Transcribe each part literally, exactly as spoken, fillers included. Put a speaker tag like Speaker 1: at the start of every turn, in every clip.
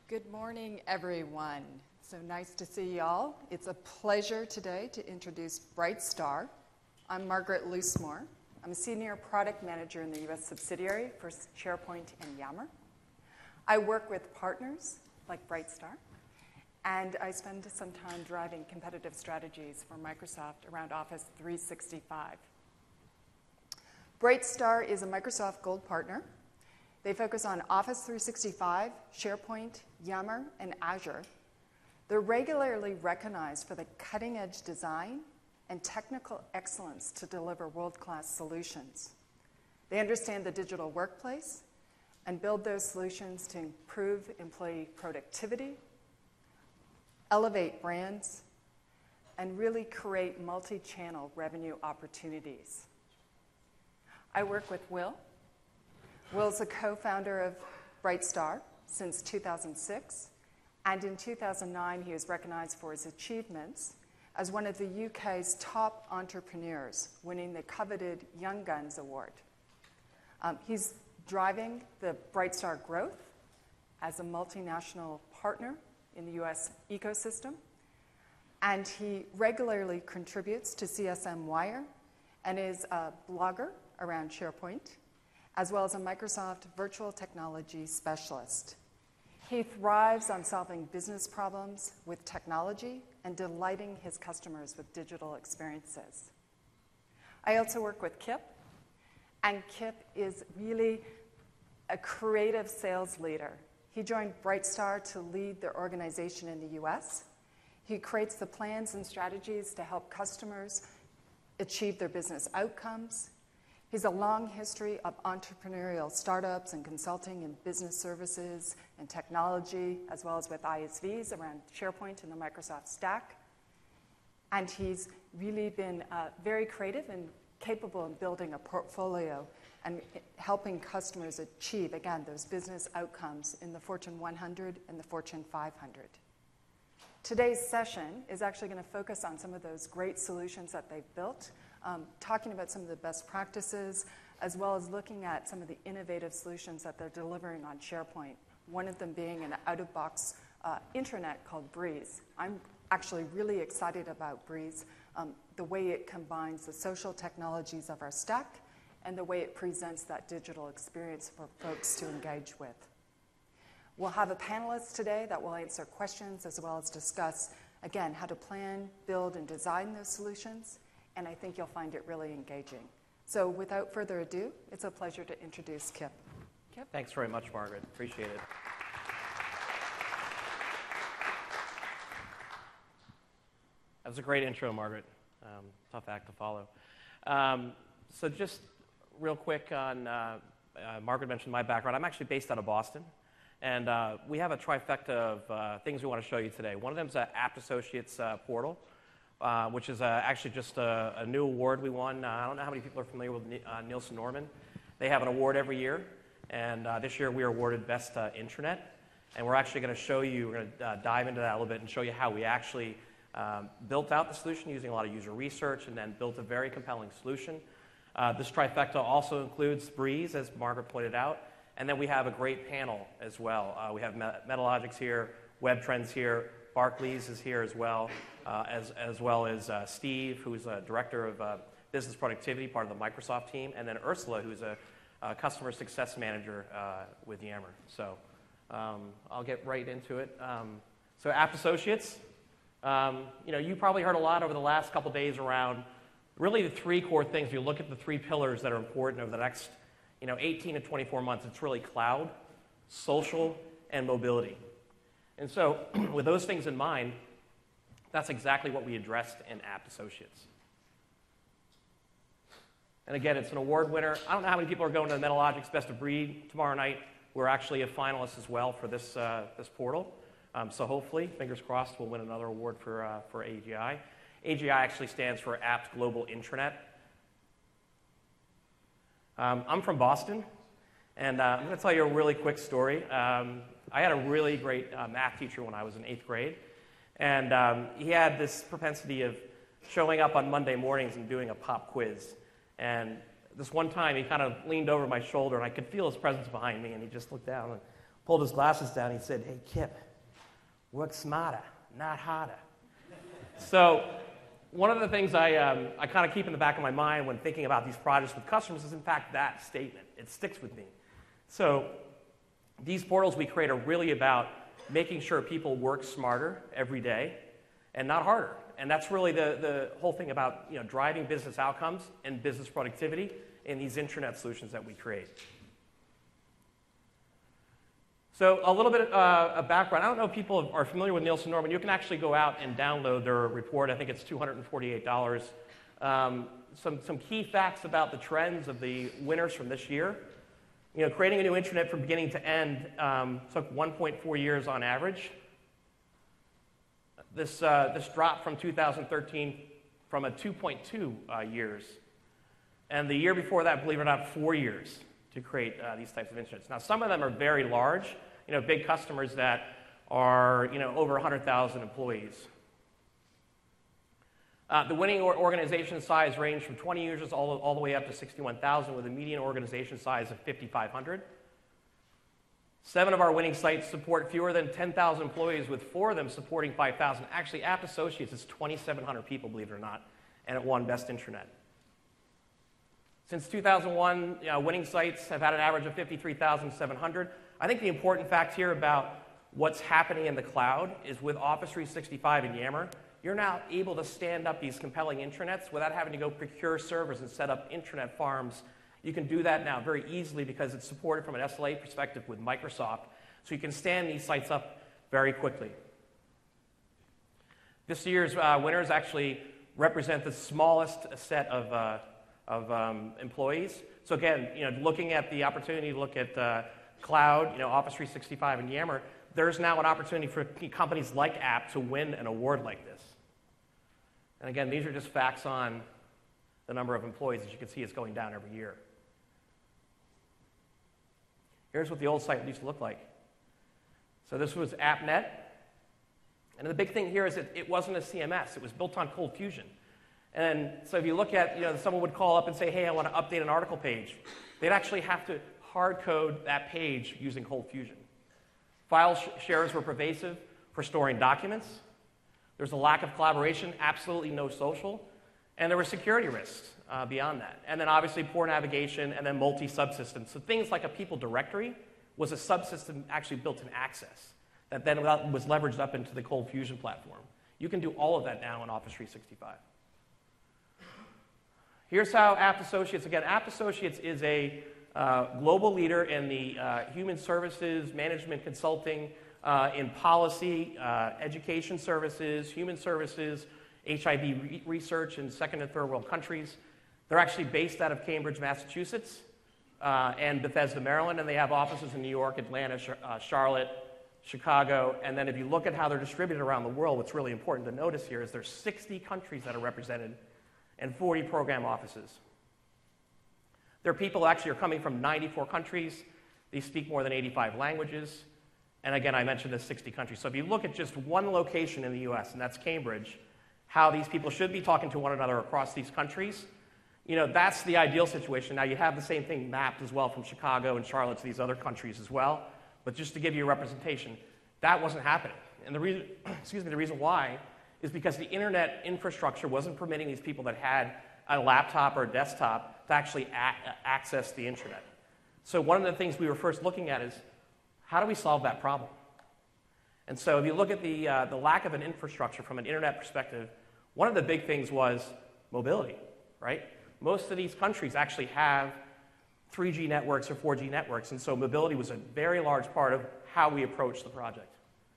Speaker 1: Good morning, everyone. So nice to see y'all. It's a pleasure today to introduce Brightstar. I'm Margaret Loosemore. I'm a Senior Product Manager in the U S subsidiary for SharePoint and Yammer. I work with partners like Brightstar, and I spend some time driving competitive strategies for Microsoft around Office three sixty-five. Brightstar is a Microsoft Gold partner. They focus on Office three sixty-five, SharePoint, Yammer, and Azure. They're regularly recognized for the cutting-edge design and technical excellence to deliver world-class solutions. They understand the digital workplace and build those solutions to improve employee productivity, elevate brands, and really create multi-channel revenue opportunities. I work with Will. Will's a co-founder of Brightstar since two thousand six, and in two thousand nine he was recognized for his achievements as one of the U K's top entrepreneurs, winning the coveted Young Guns Award. Um, he's driving the Brightstar growth as a multinational partner in the U S ecosystem, and he regularly contributes to C S M Wire and is a blogger around SharePoint, as well as a Microsoft virtual technology specialist. He thrives on solving business problems with technology and delighting his customers with digital experiences. I also work with Kip, and Kip is really a creative sales leader. He joined Brightstar to lead their organization in the U S. He creates the plans and strategies to help customers achieve their business outcomes. He's a long history of entrepreneurial startups and consulting in business services and technology, as well as with I S Vs around SharePoint and the Microsoft stack. And he's really been uh, very creative and capable in building a portfolio and helping customers achieve, again, those business outcomes in the Fortune one hundred and the Fortune five hundred. Today's session is actually going to focus on some of those great solutions that they've built, Um, talking about some of the best practices, as well as looking at some of the innovative solutions that they're delivering on SharePoint, one of them being an out-of-box uh, intranet called Breeze. I'm actually really excited about Breeze, um, the way it combines the social technologies of our stack and the way it presents that digital experience for folks to engage with. We'll have a panelist today that will answer questions as well as discuss, again, how to plan, build, and design those solutions. And I think you'll find it really engaging. So without further ado, it's a pleasure to introduce Kip. Kip?
Speaker 2: Thanks very much, Margaret. Appreciate it. That was a great intro, Margaret. Um, tough act to follow. Um, so just real quick on, uh, uh, Margaret mentioned my background. I'm actually based out of Boston. And uh, we have a trifecta of uh, things we want to show you today. One of them is an Apt Associates uh, portal. Uh, which is uh, actually just a, a new award we won. Uh, I don't know how many people are familiar with uh, Nielsen Norman. They have an award every year, and uh, this year we were awarded Best uh, Intranet. And we're actually going to show you, we're going to uh, dive into that a little bit and show you how we actually um, built out the solution using a lot of user research and then built a very compelling solution. Uh, this trifecta also includes Breeze, as Margaret pointed out, and then we have a great panel as well. Uh, we have Metalogix here, Web Trends here, Barclays is here as well, uh, as, as well as uh, Steve, who's a director of uh, business productivity, part of the Microsoft team, and then Ursula, who's a, a customer success manager uh, with Yammer. So um, I'll get right into it. Um, so Apt Associates, um, you know, you probably heard a lot over the last couple days around really the three core things. If you look at the three pillars that are important over the next, you know, eighteen to twenty-four months, it's really cloud, social, and mobility. And so with those things in mind, that's exactly what we addressed in Apt Associates. And again, it's an award winner. I don't know how many people are going to the Metalogix Best of Breed tomorrow night. We're actually a finalist as well for this, uh, this portal. Um, so hopefully, fingers crossed, we'll win another award for, uh, for A G I. A G I actually stands for Apt Global Intranet. Um, I'm from Boston, and uh, I'm going to tell you a really quick story. Um, I had a really great uh, math teacher when I was in eighth grade, and um, he had this propensity of showing up on Monday mornings and doing a pop quiz. And this one time, he kind of leaned over my shoulder, and I could feel his presence behind me, and he just looked down and pulled his glasses down. He said, "Hey, Kip, work smarter, not harder." So one of the things I, um, I kind of keep in the back of my mind when thinking about these projects with customers is, in fact, that statement. It sticks with me. So these portals we create are really about making sure people work smarter every day and not harder. And that's really the, the whole thing about, you know, driving business outcomes and business productivity in these intranet solutions that we create. So a little bit uh, of background. I don't know if people are familiar with Nielsen Norman. You can actually go out and download their report. I think it's two hundred forty-eight dollars. Um, some, some key facts about the trends of the winners from this year. You know, creating a new intranet from beginning to end um, took one point four years on average. This, uh, this dropped from two thousand thirteen from a two point two uh, years. And the year before that, believe it or not, four years to create uh, these types of intranets. Now, some of them are very large, you know, big customers that are, you know, over one hundred thousand employees. Uh, the winning or organization size ranged from twenty users all, all the way up to sixty-one thousand, with a median organization size of fifty-five hundred. Seven of our winning sites support fewer than ten thousand employees, with four of them supporting five thousand. Actually, Apt Associates is twenty-seven hundred people, believe it or not, and it won Best Intranet. Since two thousand one, you know, winning sites have had an average of fifty-three thousand seven hundred. I think the important fact here about what's happening in the cloud is with Office three sixty-five and Yammer, you're now able to stand up these compelling intranets without having to go procure servers and set up intranet farms. You can do that now very easily because it's supported from an S L A perspective with Microsoft, so you can stand these sites up very quickly. This year's uh, winners actually represent the smallest set of, uh, of um, employees. So again, you know, looking at the opportunity to look at uh, cloud, you know, Office three sixty-five and Yammer, there's now an opportunity for companies like Apt to win an award like this. And again, these are just facts on the number of employees. As you can see, it's going down every year. Here's what the old site used to look like. So this was AppNet. And the big thing here is that it wasn't a C M S. It was built on Cold Fusion. And so if you look at, you know, someone would call up and say, hey, I want to update an article page. They'd actually have to hard code that page using Cold Fusion. File sh shares were pervasive for storing documents. There's a lack of collaboration, absolutely no social. And there were security risks uh, beyond that. And then obviously poor navigation and then multi-subsystems. So things like a people directory was a subsystem actually built in Access that then was leveraged up into the Cold Fusion platform. You can do all of that now in Office three sixty-five. Here's how Apt Associates, again, Apt Associates is a uh, global leader in the uh, human services, management consulting, uh, in policy, uh, education services, human services, H I V re research in second and third world countries. They're actually based out of Cambridge, Massachusetts, uh, and Bethesda, Maryland, and they have offices in New York, Atlanta, Sh uh, Charlotte, Chicago, and then if you look at how they're distributed around the world, what's really important to notice here is there's sixty countries that are represented and forty program offices. Their people actually are coming from ninety-four countries. They speak more than eighty-five languages. And again, I mentioned the sixty countries. So if you look at just one location in the U S, and that's Cambridge, how these people should be talking to one another across these countries, you know, that's the ideal situation. Now, you have the same thing mapped as well from Chicago and Charlotte to these other countries as well. But just to give you a representation, that wasn't happening. And the reason, excuse me, the reason why is because the internet infrastructure wasn't permitting these people that had a laptop or a desktop to actually a access the intranet. So one of the things we were first looking at is, how do we solve that problem? And so if you look at the, uh, the lack of an infrastructure from an internet perspective, one of the big things was mobility, right? Most of these countries actually have three G networks or four G networks, and so mobility was a very large part of how we approached the project.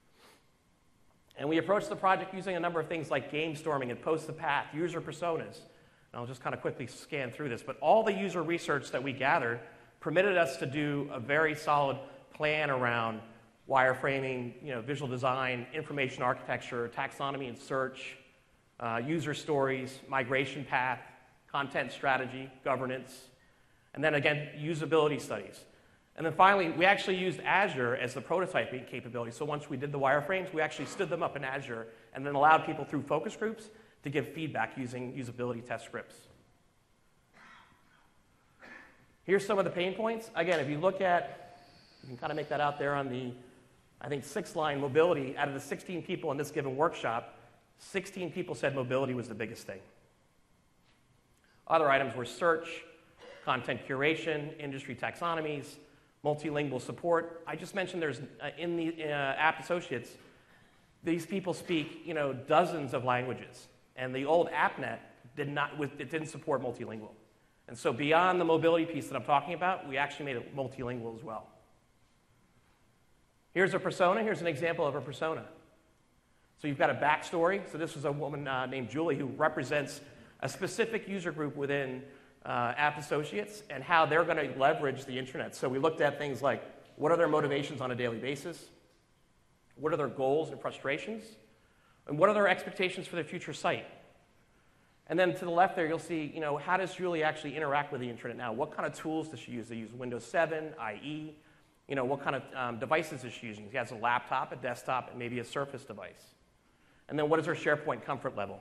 Speaker 2: And we approached the project using a number of things like game storming and post the path, user personas. And I'll just kind of quickly scan through this, but all the user research that we gathered permitted us to do a very solid plan around wireframing, you know, visual design, information architecture, taxonomy and search, uh, user stories, migration path, content strategy, governance, and then again, usability studies. And then finally, we actually used Azure as the prototyping capability. So once we did the wireframes, we actually stood them up in Azure and then allowed people through focus groups to give feedback using usability test scripts. Here's some of the pain points. Again, if you look at You can kind of make that out there on the, I think, sixth line, mobility. Out of the sixteen people in this given workshop, sixteen people said mobility was the biggest thing. Other items were search, content curation, industry taxonomies, multilingual support. I just mentioned there's, uh, in the uh, Apt Associates, these people speak, you know, dozens of languages. And the old AppNet did not, it didn't support multilingual. And so beyond the mobility piece that I'm talking about, we actually made it multilingual as well. Here's a persona. Here's an example of a persona. So you've got a backstory. So this was a woman uh, named Julie who represents a specific user group within uh, Apt Associates and how they're going to leverage the internet. So we looked at things like, what are their motivations on a daily basis? What are their goals and frustrations? And what are their expectations for their future site? And then to the left there, you'll see, you know, how does Julie actually interact with the internet now? What kind of tools does she use? They use Windows seven, I E. You know, what kind of um, devices is she using? She has a laptop, a desktop, and maybe a Surface device. And then what is her SharePoint comfort level?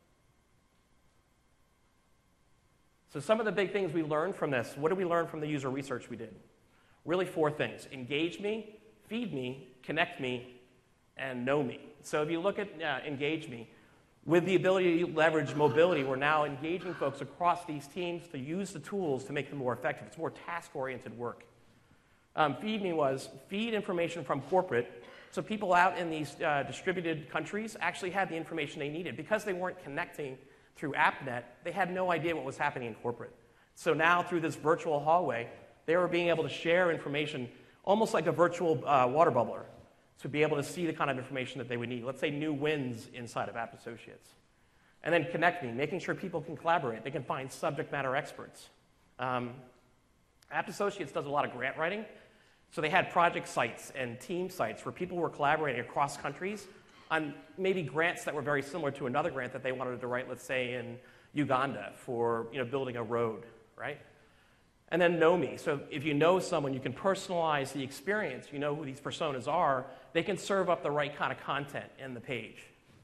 Speaker 2: So some of the big things we learned from this, what did we learn from the user research we did? Really four things: engage me, feed me, connect me, and know me. So if you look at uh, engage me, with the ability to leverage mobility, we're now engaging folks across these teams to use the tools to make them more effective. It's more task-oriented work. Um, feed me was feed information from corporate, so people out in these uh, distributed countries actually had the information they needed. Because they weren't connecting through AppNet, they had no idea what was happening in corporate. So now through this virtual hallway, they were being able to share information almost like a virtual uh, water bubbler, to be able to see the kind of information that they would need. Let's say new wins inside of Apt Associates. And then connect me, making sure people can collaborate. They can find subject matter experts. Um, Apt Associates does a lot of grant writing. So they had project sites and team sites where people were collaborating across countries on maybe grants that were very similar to another grant that they wanted to write, let's say, in Uganda for, you know, building a road, right? And then know me. So if you know someone, you can personalize the experience. You know who these personas are. They can serve up the right kind of content in the page.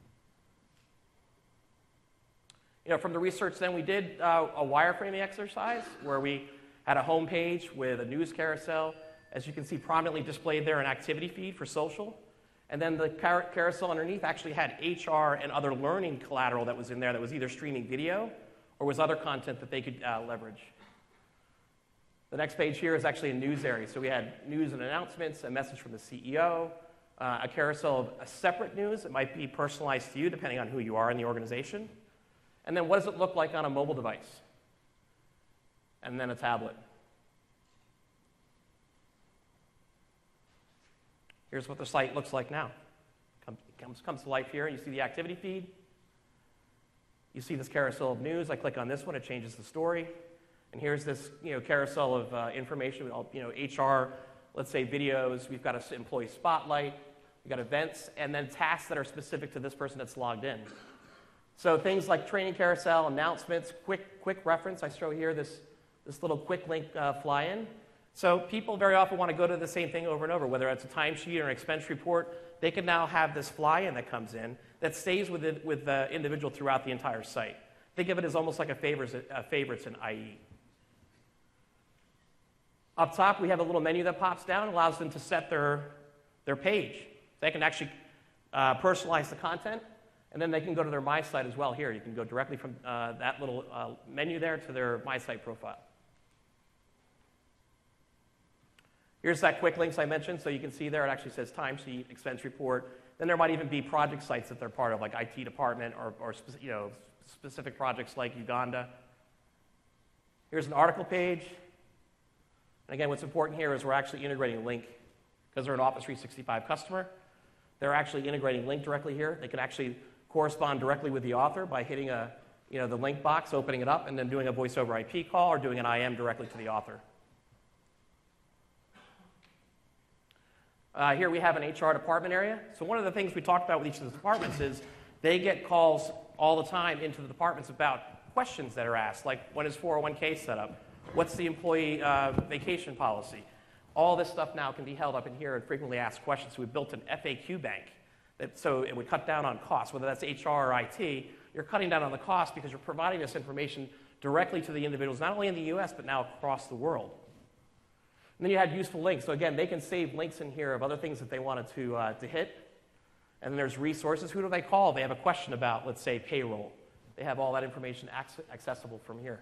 Speaker 2: You know, from the research then, we did uh, a wireframing exercise where we had a home page with a news carousel. As you can see, prominently displayed there, an activity feed for social. And then the car carousel underneath actually had H R and other learning collateral that was in there that was either streaming video or was other content that they could uh, leverage. The next page here is actually a news area. So we had news and announcements, a message from the C E O, uh, a carousel of a separate news that might be personalized to you depending on who you are in the organization. And then what does it look like on a mobile device? And then a tablet. Here's what the site looks like now. Comes, comes, comes to life here. You see the activity feed. You see this carousel of news. I click on this one. It changes the story. And here's this, you know, carousel of uh, information. You know, H R, let's say videos. We've got an employee spotlight. We've got events, and then tasks that are specific to this person that's logged in. So things like training carousel, announcements, quick quick reference. I show here this, this little quick link uh, fly-in. So people very often want to go to the same thing over and over, whether it's a timesheet or an expense report. They can now have this fly-in that comes in that stays with, it, with the individual throughout the entire site. Think of it as almost like a favorites, a favorites in I E. Up top, we have a little menu that pops down and allows them to set their, their page. They can actually uh, personalize the content, and then they can go to their My Site as well here. You can go directly from uh, that little uh, menu there to their My Site profile. Here's that quick links I mentioned. So you can see there it actually says timesheet, expense report. Then there might even be project sites that they're part of, like I T department or, or you know, specific projects like Uganda. Here's an article page. And again, what's important here is we're actually integrating Link. Because they're an Office three sixty-five customer, they're actually integrating Link directly here. They can actually correspond directly with the author by hitting a, you know, the link box, opening it up, and then doing a voice over I P call or doing an I M directly to the author. Uh, here we have an H R department area. So one of the things we talked about with each of the departments is they get calls all the time into the departments about questions that are asked, like when is four oh one K set up? What's the employee uh, vacation policy? All this stuff now can be held up in here and frequently asked questions. So we built an F A Q bank, that, so it would cut down on costs, whether that's H R or I T. You're cutting down on the cost because you're providing this information directly to the individuals, not only in the U S, but now across the world. And then you had useful links. So again, they can save links in here of other things that they wanted to, uh, to hit. And then there's resources. Who do they call? They have a question about, let's say, payroll. They have all that information ac- accessible from here.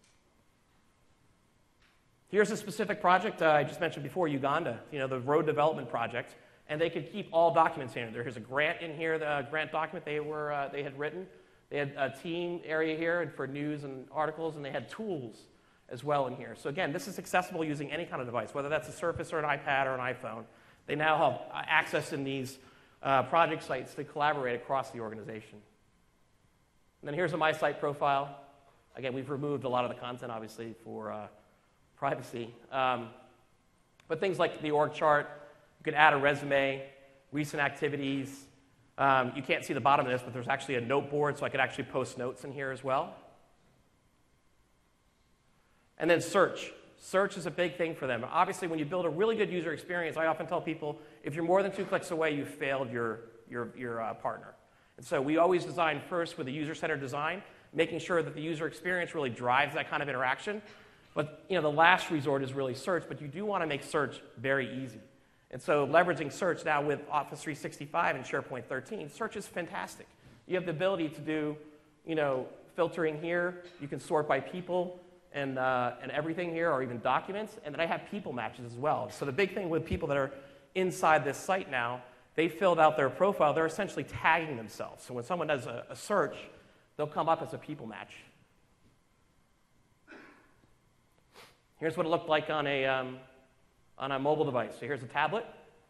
Speaker 2: Here's a specific project uh, I just mentioned before, Uganda, you know, the road development project. And they could keep all documents in there. There's a grant in here, the grant document they, were, uh, they had written. They had a team area here for news and articles, and they had tools as well in here. So again, this is accessible using any kind of device, whether that's a Surface or an iPad or an iPhone. They now have access in these uh, project sites to collaborate across the organization. And then here's a My Site profile. Again, we've removed a lot of the content, obviously, for uh, privacy. Um, but things like the org chart, you can add a resume, recent activities. Um, you can't see the bottom of this, but there's actually a note board, so I could actually post notes in here as well. And then search. Search is a big thing for them. Obviously, when you build a really good user experience, I often tell people, if you're more than two clicks away, you've failed your, your, your uh, partner. And so we always design first with a user-centered design, making sure that the user experience really drives that kind of interaction. But you know, the last resort is really search, but you do want to make search very easy. And so leveraging search now with Office three sixty-five and SharePoint thirteen, search is fantastic. You have the ability to do, you know, filtering here. You can sort by people and, uh, and everything here, or even documents. And then I have people matches as well. So the big thing with people that are inside this site now, they filled out their profile. They're essentially tagging themselves. So when someone does a, a search, they'll come up as a people match. Here's what it looked like on a, um, on a mobile device. So here's a tablet.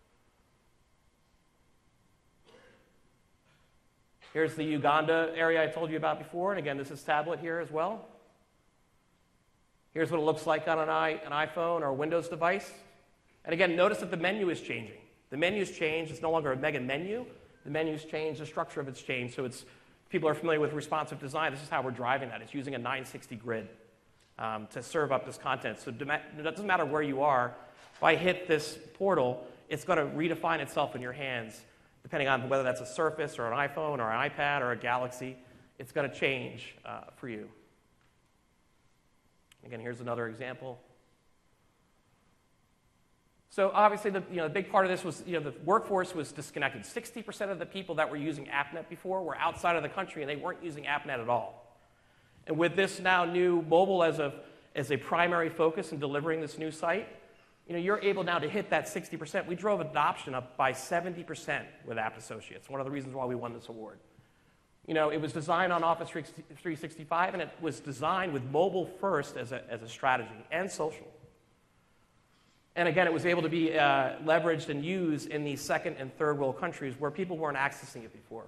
Speaker 2: Here's the Uganda area I told you about before. And again, this is tablet here as well. Here's what it looks like on an, i an iPhone or a Windows device. And again, notice that the menu is changing. The menu's changed. It's no longer a mega menu. The menu's changed. The structure of it's changed. So it's, people are familiar with responsive design. This is how we're driving that. It's using a nine sixty grid um, to serve up this content. So it doesn't matter where you are. If I hit this portal, it's going to redefine itself in your hands, depending on whether that's a Surface or an iPhone or an iPad or a Galaxy. It's going to change uh, for you. Again, here's another example. So obviously, the, you know, the big part of this was, you know, the workforce was disconnected. sixty percent of the people that were using AppNet before were outside of the country, and they weren't using AppNet at all. And with this now new mobile as a, as a primary focus in delivering this new site, you know, you're able now to hit that sixty percent. We drove adoption up by seventy percent with App Associates, one of the reasons why we won this award. You know, it was designed on Office three sixty-five, and it was designed with mobile first as a, as a strategy, and social. And again, it was able to be uh, leveraged and used in these second and third world countries where people weren't accessing it before.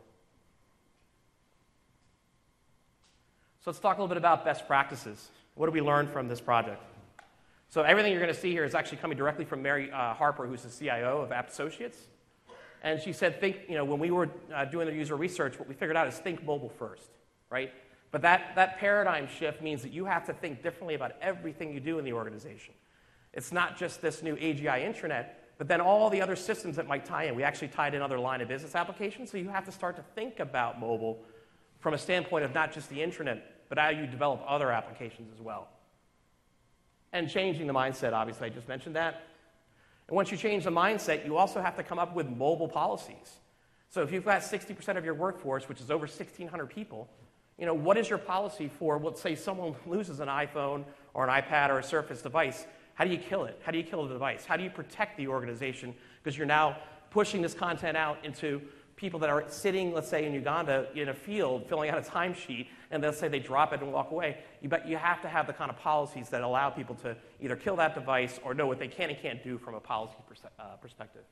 Speaker 2: So let's talk a little bit about best practices. What did we learn from this project? So everything you're going to see here is actually coming directly from Mary uh, Harper, who's the C I O of App Associates. And she said, think, you know, when we were uh, doing the user research, what we figured out is think mobile first, right? But that, that paradigm shift means that you have to think differently about everything you do in the organization. It's not just this new A G I intranet, but then all the other systems that might tie in. We actually tied in other line of business applications, so you have to start to think about mobile from a standpoint of not just the intranet, but how you develop other applications as well. And changing the mindset, obviously, I just mentioned that. And once you change the mindset, you also have to come up with mobile policies. So if you've got sixty percent of your workforce, which is over sixteen hundred people, you know, what is your policy for, let's say someone loses an iPhone or an iPad or a Surface device? How do you kill it? How do you kill the device? How do you protect the organization? Because you're now pushing this content out into people that are sitting, let's say, in Uganda in a field filling out a timesheet, and they'll say they drop it and walk away. You, bet you have to have the kind of policies that allow people to either kill that device or know what they can and can't do from a policy pers uh, perspective.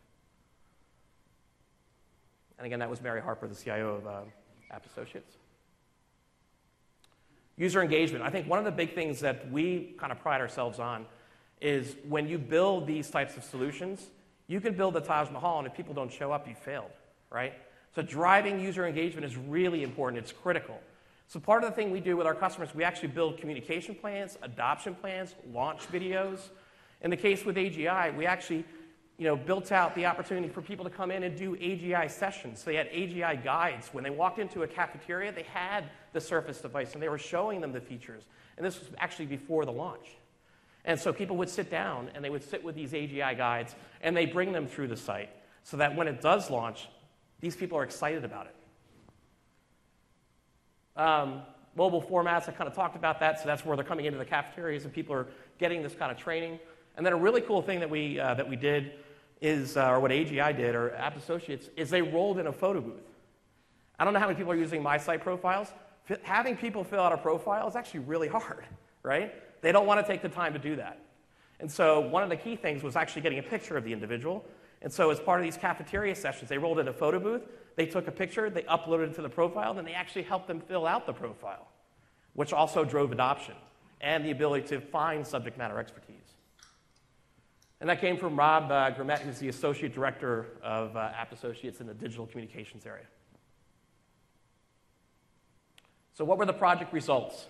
Speaker 2: And again, that was Mary Harper, the C I O of uh, App Associates. User engagement. I think one of the big things that we kind of pride ourselves on is when you build these types of solutions, you can build the Taj Mahal, and if people don't show up, you failed, right? So driving user engagement is really important. It's critical. So part of the thing we do with our customers, we actually build communication plans, adoption plans, launch videos. In the case with A G I, we actually you know, built out the opportunity for people to come in and do A G I sessions. So they had A G I guides. When they walked into a cafeteria, they had the Surface device, and they were showing them the features. And this was actually before the launch. And so people would sit down, and they would sit with these A G I guides, and they bring them through the site so that when it does launch, these people are excited about it. Um, mobile formats, I kind of talked about that, so that's where they're coming into the cafeterias, and people are getting this kind of training. And then a really cool thing that we, uh, that we did is, uh, or what A G I did, or App Associates, is they rolled in a photo booth. I don't know how many people are using My Site profiles. F- having people fill out a profile is actually really hard, right? They don't want to take the time to do that. And so one of the key things was actually getting a picture of the individual. And so as part of these cafeteria sessions, they rolled in a photo booth, they took a picture, they uploaded it to the profile, then they actually helped them fill out the profile, which also drove adoption and the ability to find subject matter expertise. And that came from Rob uh, Grimet, who's the Associate Director of uh, App Associates in the digital communications area. So what were the project results?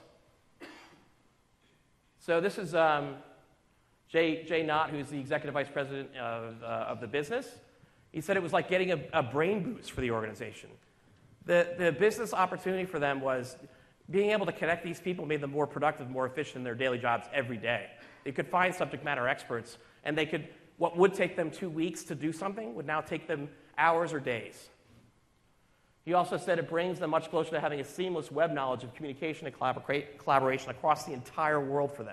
Speaker 2: So this is um, Jay, Jay Knott, who's the Executive Vice President of, uh, of the business. He said it was like getting a, a brain boost for the organization. The, the business opportunity for them was being able to connect these people made them more productive, more efficient in their daily jobs every day. They could find subject matter experts, and they could, what would take them two weeks to do something would now take them hours or days. He also said it brings them much closer to having a seamless web knowledge of communication and collabora- collaboration across the entire world for them.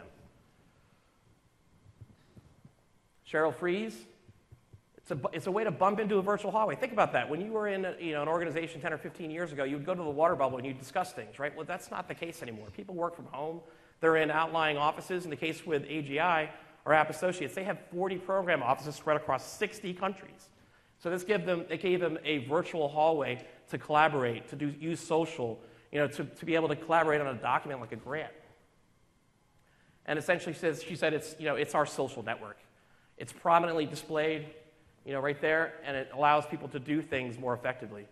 Speaker 2: Cheryl Fries, it's a, it's a way to bump into a virtual hallway. Think about that. When you were in a, you know, an organization ten or fifteen years ago, you would go to the water bubble and you'd discuss things, right? Well, that's not the case anymore. People work from home. They're in outlying offices. In the case with A G I or App Associates, they have forty program offices spread across sixty countries. So this gave them, it gave them a virtual hallway to collaborate, to do, use social, you know, to, to be able to collaborate on a document like a grant. And essentially says, she said it's, you know, it's our social network. It's prominently displayed, you know, right there, and it allows people to do things more effectively.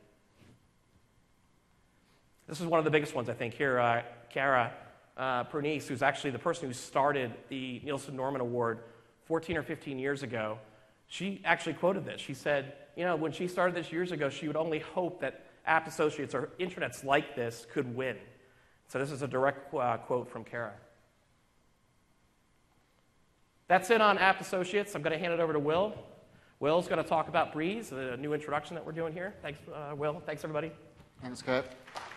Speaker 2: This is one of the biggest ones, I think, here. Uh, Cara uh, Pernice, who's actually the person who started the Nielsen Norman Award fourteen or fifteen years ago, she actually quoted this. She said, you know, when she started this years ago, she would only hope that App Associates or intranets like this could win. So this is a direct uh, quote from Cara. That's it on App Associates. I'm going to hand it over to Will. Will's going to talk about Breeze, the new introduction that we're doing here. Thanks, uh, Will. Thanks, everybody.
Speaker 3: Thanks, Kurt.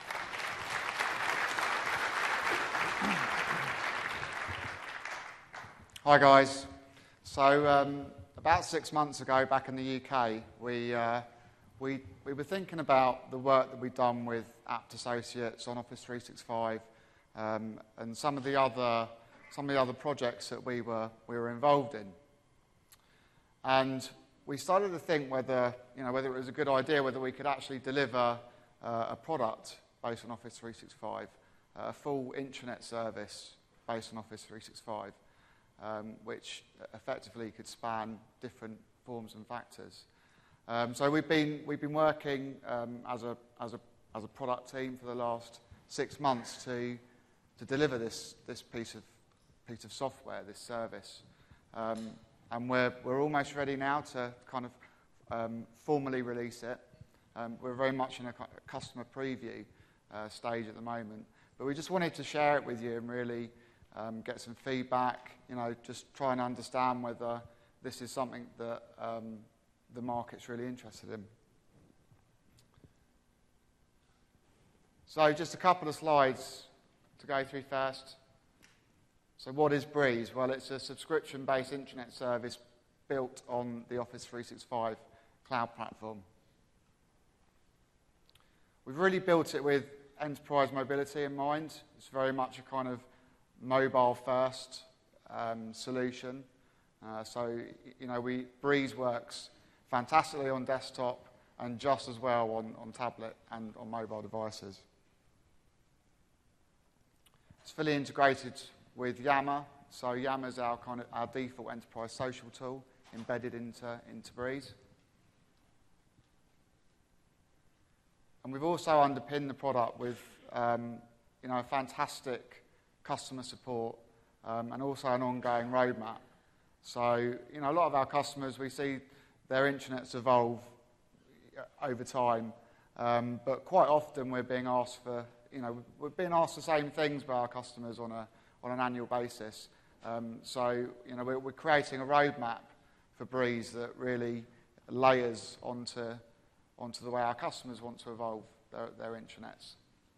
Speaker 3: Hi, guys. So um, about six months ago, back in the U K, we, uh, we, we were thinking about the work that we'd done with Apt Associates on Office three sixty-five um, and some of the other some of the other projects that we were we were involved in. And we started to think whether you know whether it was a good idea, whether we could actually deliver uh, a product based on Office three sixty-five, uh, a full intranet service based on Office three sixty-five. Um, which effectively could span different forms and factors. Um, so we've been we've been working um, as a as a as a product team for the last six months to to deliver this this piece of piece of software, this service, um, and we're we're almost ready now to kind of um, formally release it. Um, we're very much in a customer preview uh, stage at the moment, but we just wanted to share it with you and really. Um, get some feedback, you know, just try and understand whether this is something that um, the market's really interested in. So just a couple of slides to go through first. So what is Breeze? Well, it's a subscription-based internet service built on the Office three sixty-five cloud platform. We've really built it with enterprise mobility in mind. It's very much a kind of mobile-first um, solution. Uh, so, you know, we, Breeze works fantastically on desktop and just as well on, on tablet and on mobile devices. It's fully integrated with Yammer. So Yammer is our kind of our default enterprise social tool embedded into, into Breeze. And we've also underpinned the product with, um, you know, a fantastic customer support, um, and also an ongoing roadmap. So, you know, a lot of our customers, we see their intranets evolve over time, um, but quite often we're being asked for, you know, we're being asked the same things by our customers on a on an annual basis, Um, so, you know, we're, we're creating a roadmap for Breeze that really layers onto, onto the way our customers want to evolve their, their intranets.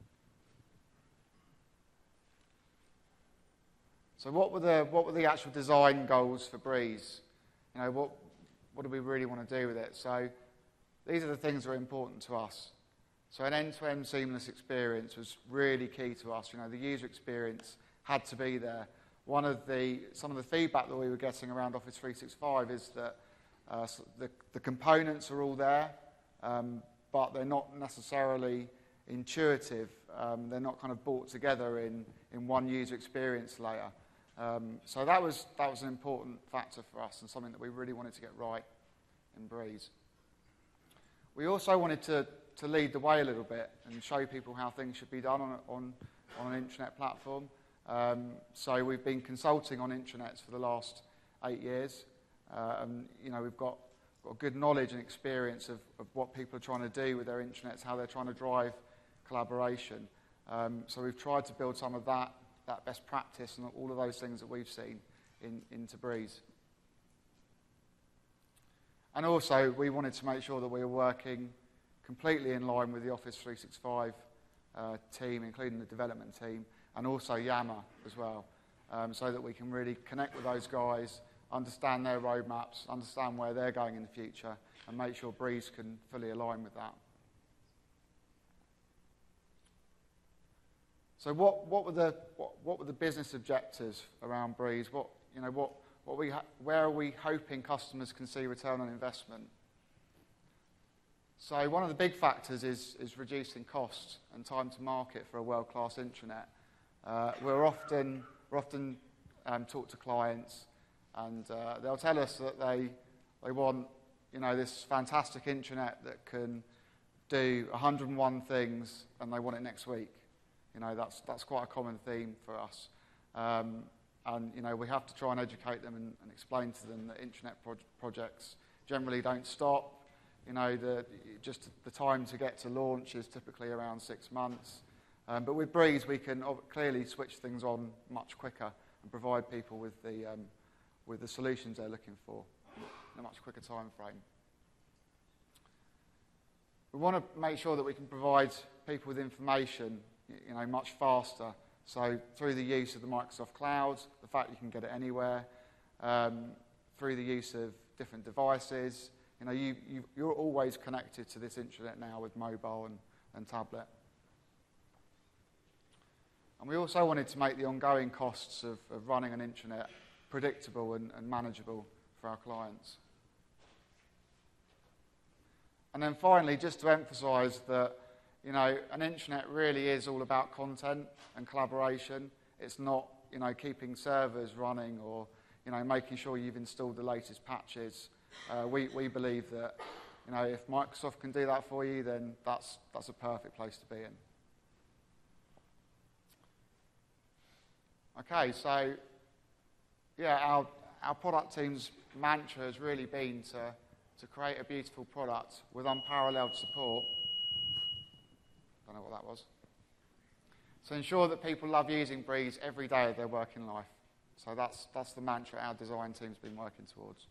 Speaker 3: So what were the, what were the actual design goals for Breeze? You know, what, what do we really want to do with it? So these are the things that are important to us. So an end-to-end seamless experience was really key to us. You know, the user experience had to be there. One of the, some of the feedback that we were getting around Office three sixty-five is that uh, the, the components are all there, um, but they're not necessarily intuitive. Um, they're not kind of brought together in, in one user experience layer. Um, so that was, that was an important factor for us and something that we really wanted to get right in Breeze. We also wanted to, to lead the way a little bit and show people how things should be done on, on, on an intranet platform. Um, so we've been consulting on intranets for the last eight years. Uh, and, you know, we've got, got good knowledge and experience of, of what people are trying to do with their intranets, how they're trying to drive collaboration. Um, so we've tried to build some of that, that best practice and all of those things that we've seen in, into Breeze. And also, we wanted to make sure that we were working completely in line with the Office three sixty-five uh, team, including the development team, and also Yammer as well, um, so that we can really connect with those guys, understand their roadmaps, understand where they're going in the future, and make sure Breeze can fully align with that. So what, what, were, the, what, what were the business objectives around Breeze? What, you know, what, what we ha where are we hoping customers can see return on investment? So one of the big factors is, is reducing costs and time to market for a world-class intranet. Uh, we're often, we're often um, talk to clients, and uh, they'll tell us that they, they want, you know, this fantastic intranet that can do one hundred and one things, and they want it next week. You know, that's, that's quite a common theme for us. Um, and, you know, we have to try and educate them and, and explain to them that intranet pro projects generally don't stop. You know, the, just the time to get to launch is typically around six months. Um, but with Breeze, we can clearly switch things on much quicker and provide people with the, um, with the solutions they're looking for in a much quicker time frame. We want to make sure that we can provide people with information, you know, much faster. So through the use of the Microsoft Cloud, the fact you can get it anywhere, um, through the use of different devices. You know, you, you, you're always connected to this intranet now with mobile and, and tablet. And we also wanted to make the ongoing costs of, of running an intranet predictable and, and manageable for our clients. And then finally, just to emphasise that, you know, an intranet really is all about content and collaboration. It's not, you know, keeping servers running or, you know, making sure you've installed the latest patches. Uh, we, we believe that, you know, if Microsoft can do that for you, then that's, that's a perfect place to be in. Okay, so, yeah, our, our product team's mantra has really been to, to create a beautiful product with unparalleled support. Don't know what that was. So ensure that people love using Breeze every day of their working life. So that's, that's the mantra our design team's been working towards.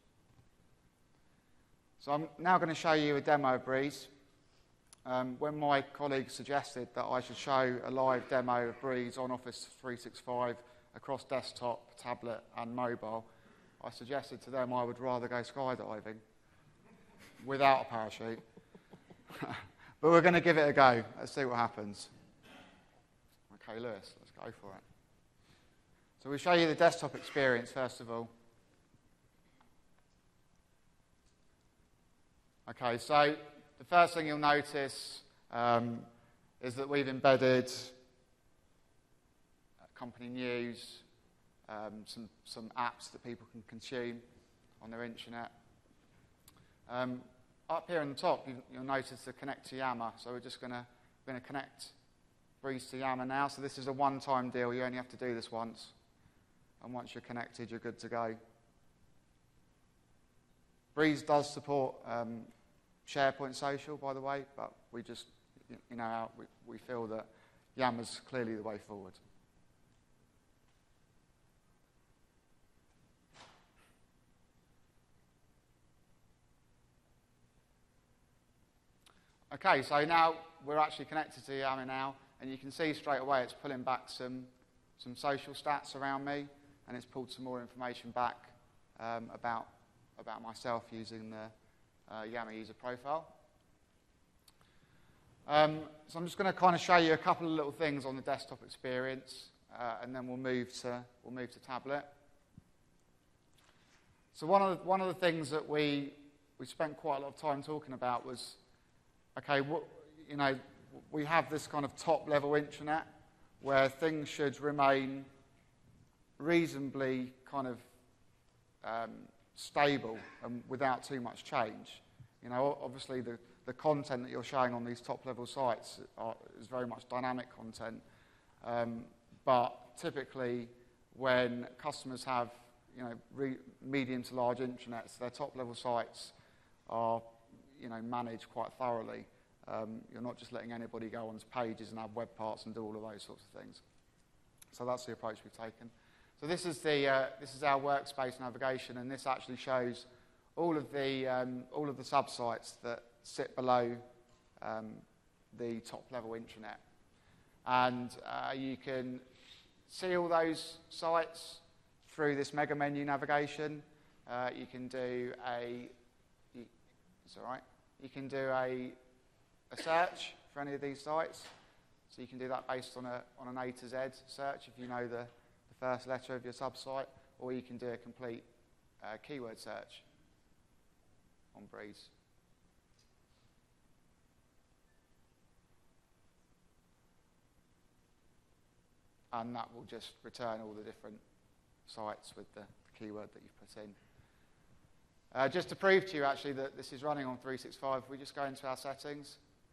Speaker 3: So I'm now going to show you a demo of Breeze. Um, when my colleague suggested that I should show a live demo of Breeze on Office three sixty-five across desktop, tablet and mobile, I suggested to them I would rather go skydiving without a parachute. But we're going to give it a go. Let's see what happens. Okay, Lewis, let's go for it. So we'll show you the desktop experience first of all. Okay, so the first thing you'll notice um, is that we've embedded company news, um, some, some apps that people can consume on their intranet. Um, up here on the top, you, you'll notice the connect to Yammer. So we're just going to going to connect Breeze to Yammer now. So this is a one-time deal. You only have to do this once. And once you're connected, you're good to go. Breeze does support um, SharePoint Social, by the way, but we just, you know, we, we feel that Yammer's clearly the way forward. Okay, so now we're actually connected to Yammer now, and you can see straight away it's pulling back some, some social stats around me, and it's pulled some more information back um, about, about myself using the uh, Yammer user profile. Um, so I'm just going to kind of show you a couple of little things on the desktop experience, uh, and then we'll move to we'll move to tablet. So one of the, one of the things that we we spent quite a lot of time talking about was, okay, what, you know, we have this kind of top level intranet where things should remain reasonably kind of um, stable and without too much change. You know, obviously the The content that you're showing on these top-level sites are, is very much dynamic content. Um, but typically, when customers have, you know, re medium to large intranets, their top-level sites are, you know, managed quite thoroughly. Um, you're not just letting anybody go onto pages and add web parts and do all of those sorts of things. So that's the approach we've taken. So this is the uh, this is our workspace navigation, and this actually shows all of the um, all of the sub-sites that sit below um, the top-level intranet. And uh, you can see all those sites through this mega menu navigation. Uh, you can do a, you, it's all right, you can do a, a search for any of these sites. So you can do that based on, a, on an A to Z search if you know the, the first letter of your sub-site, or you can do a complete uh, keyword search on Breeze. And that will just return all the different sites with the, the keyword that you've put in. Uh, just to prove to you, actually, that this is running on three sixty-five, we just go into our settings.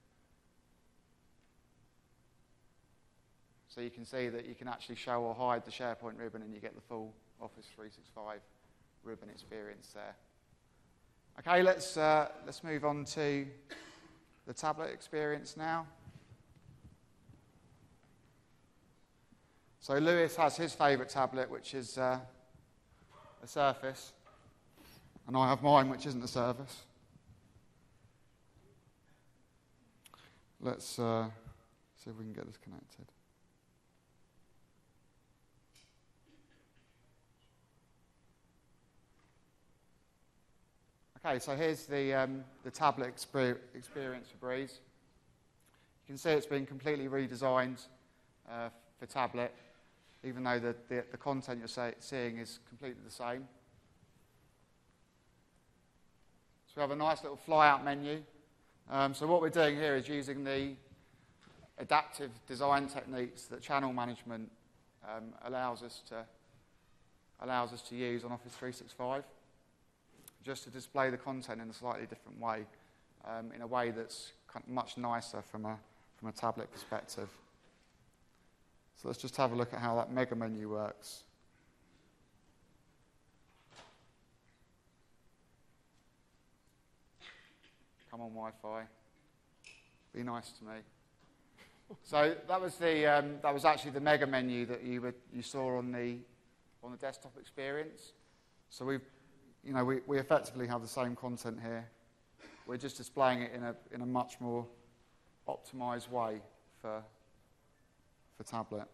Speaker 3: So you can see that you can actually show or hide the SharePoint ribbon, and you get the full Office three sixty-five ribbon experience there. Okay, let's, uh, let's move on to the tablet experience now. So Lewis has his favourite tablet, which is uh, a Surface, and I have mine, which isn't a Surface. Let's uh, see if we can get this connected. Okay, so here's the, um, the tablet exper experience for Breeze. You can see it's been completely redesigned uh, for tablet, even though the, the, the content you're say, seeing is completely the same. So we have a nice little fly-out menu. Um, so what we're doing here is using the adaptive design techniques that channel management um, allows us to allows us to use on Office three sixty-five, just to display the content in a slightly different way, um, in a way that's kind of much nicer from a from a tablet perspective. So let's just have a look at how that mega menu works. Come on, Wi-Fi. Be nice to me. So that was the um, that was actually the mega menu that you would, you saw on the on the desktop experience. So we, you know, we, we effectively have the same content here. We're just displaying it in a in a much more optimized way for for tablet.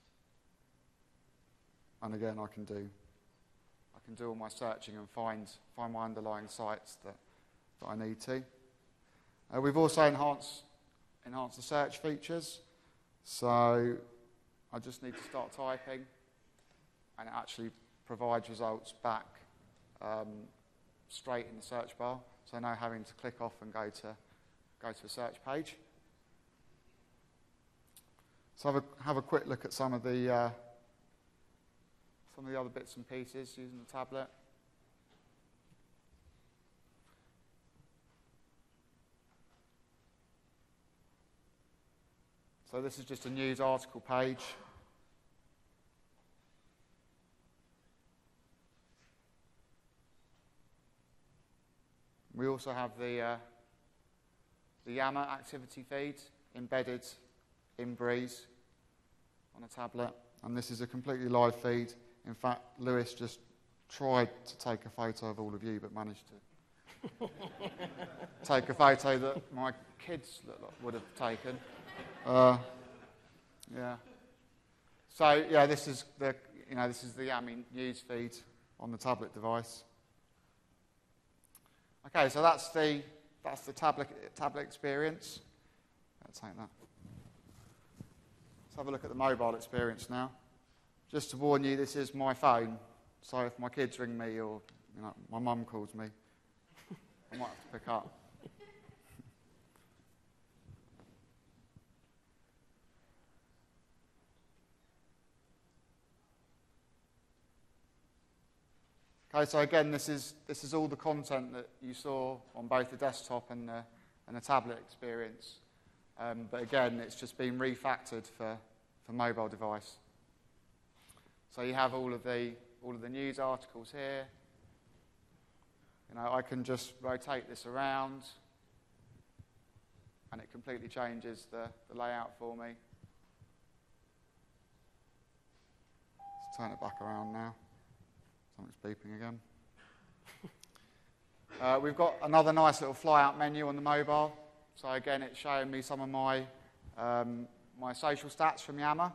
Speaker 3: And again, I can do I can do all my searching and find find my underlying sites that that I need to. Uh, we've also enhanced enhanced the search features. So I just need to start typing, and it actually provides results back um, straight in the search bar. So now having to click off and go to go to a search page. So have a have a quick look at some of the uh, some of the other bits and pieces using the tablet. So this is just a news article page. We also have the uh, the Yammer activity feed embedded in Breeze on a tablet, and this is a completely live feed. In fact, Lewis just tried to take a photo of all of you, but managed to take a photo that my kids look like would have taken. Uh, yeah. So yeah, this is the you know this is the Yammy news feed on the tablet device. Okay, so that's the that's the tablet tablet experience. Let's take that. Let's have a look at the mobile experience now. Just to warn you, this is my phone. So if my kids ring me or you know my mum calls me, I might have to pick up. Okay, so again, this is this is all the content that you saw on both the desktop and the and the tablet experience. Um, but again, it's just been refactored for for mobile device. So you have all of the all of the news articles here. You know, I can just rotate this around, and it completely changes the, the layout for me. Let's turn it back around now. Something's beeping again. uh, we've got another nice little fly-out menu on the mobile. So again, it's showing me some of my um, my social stats from Yammer.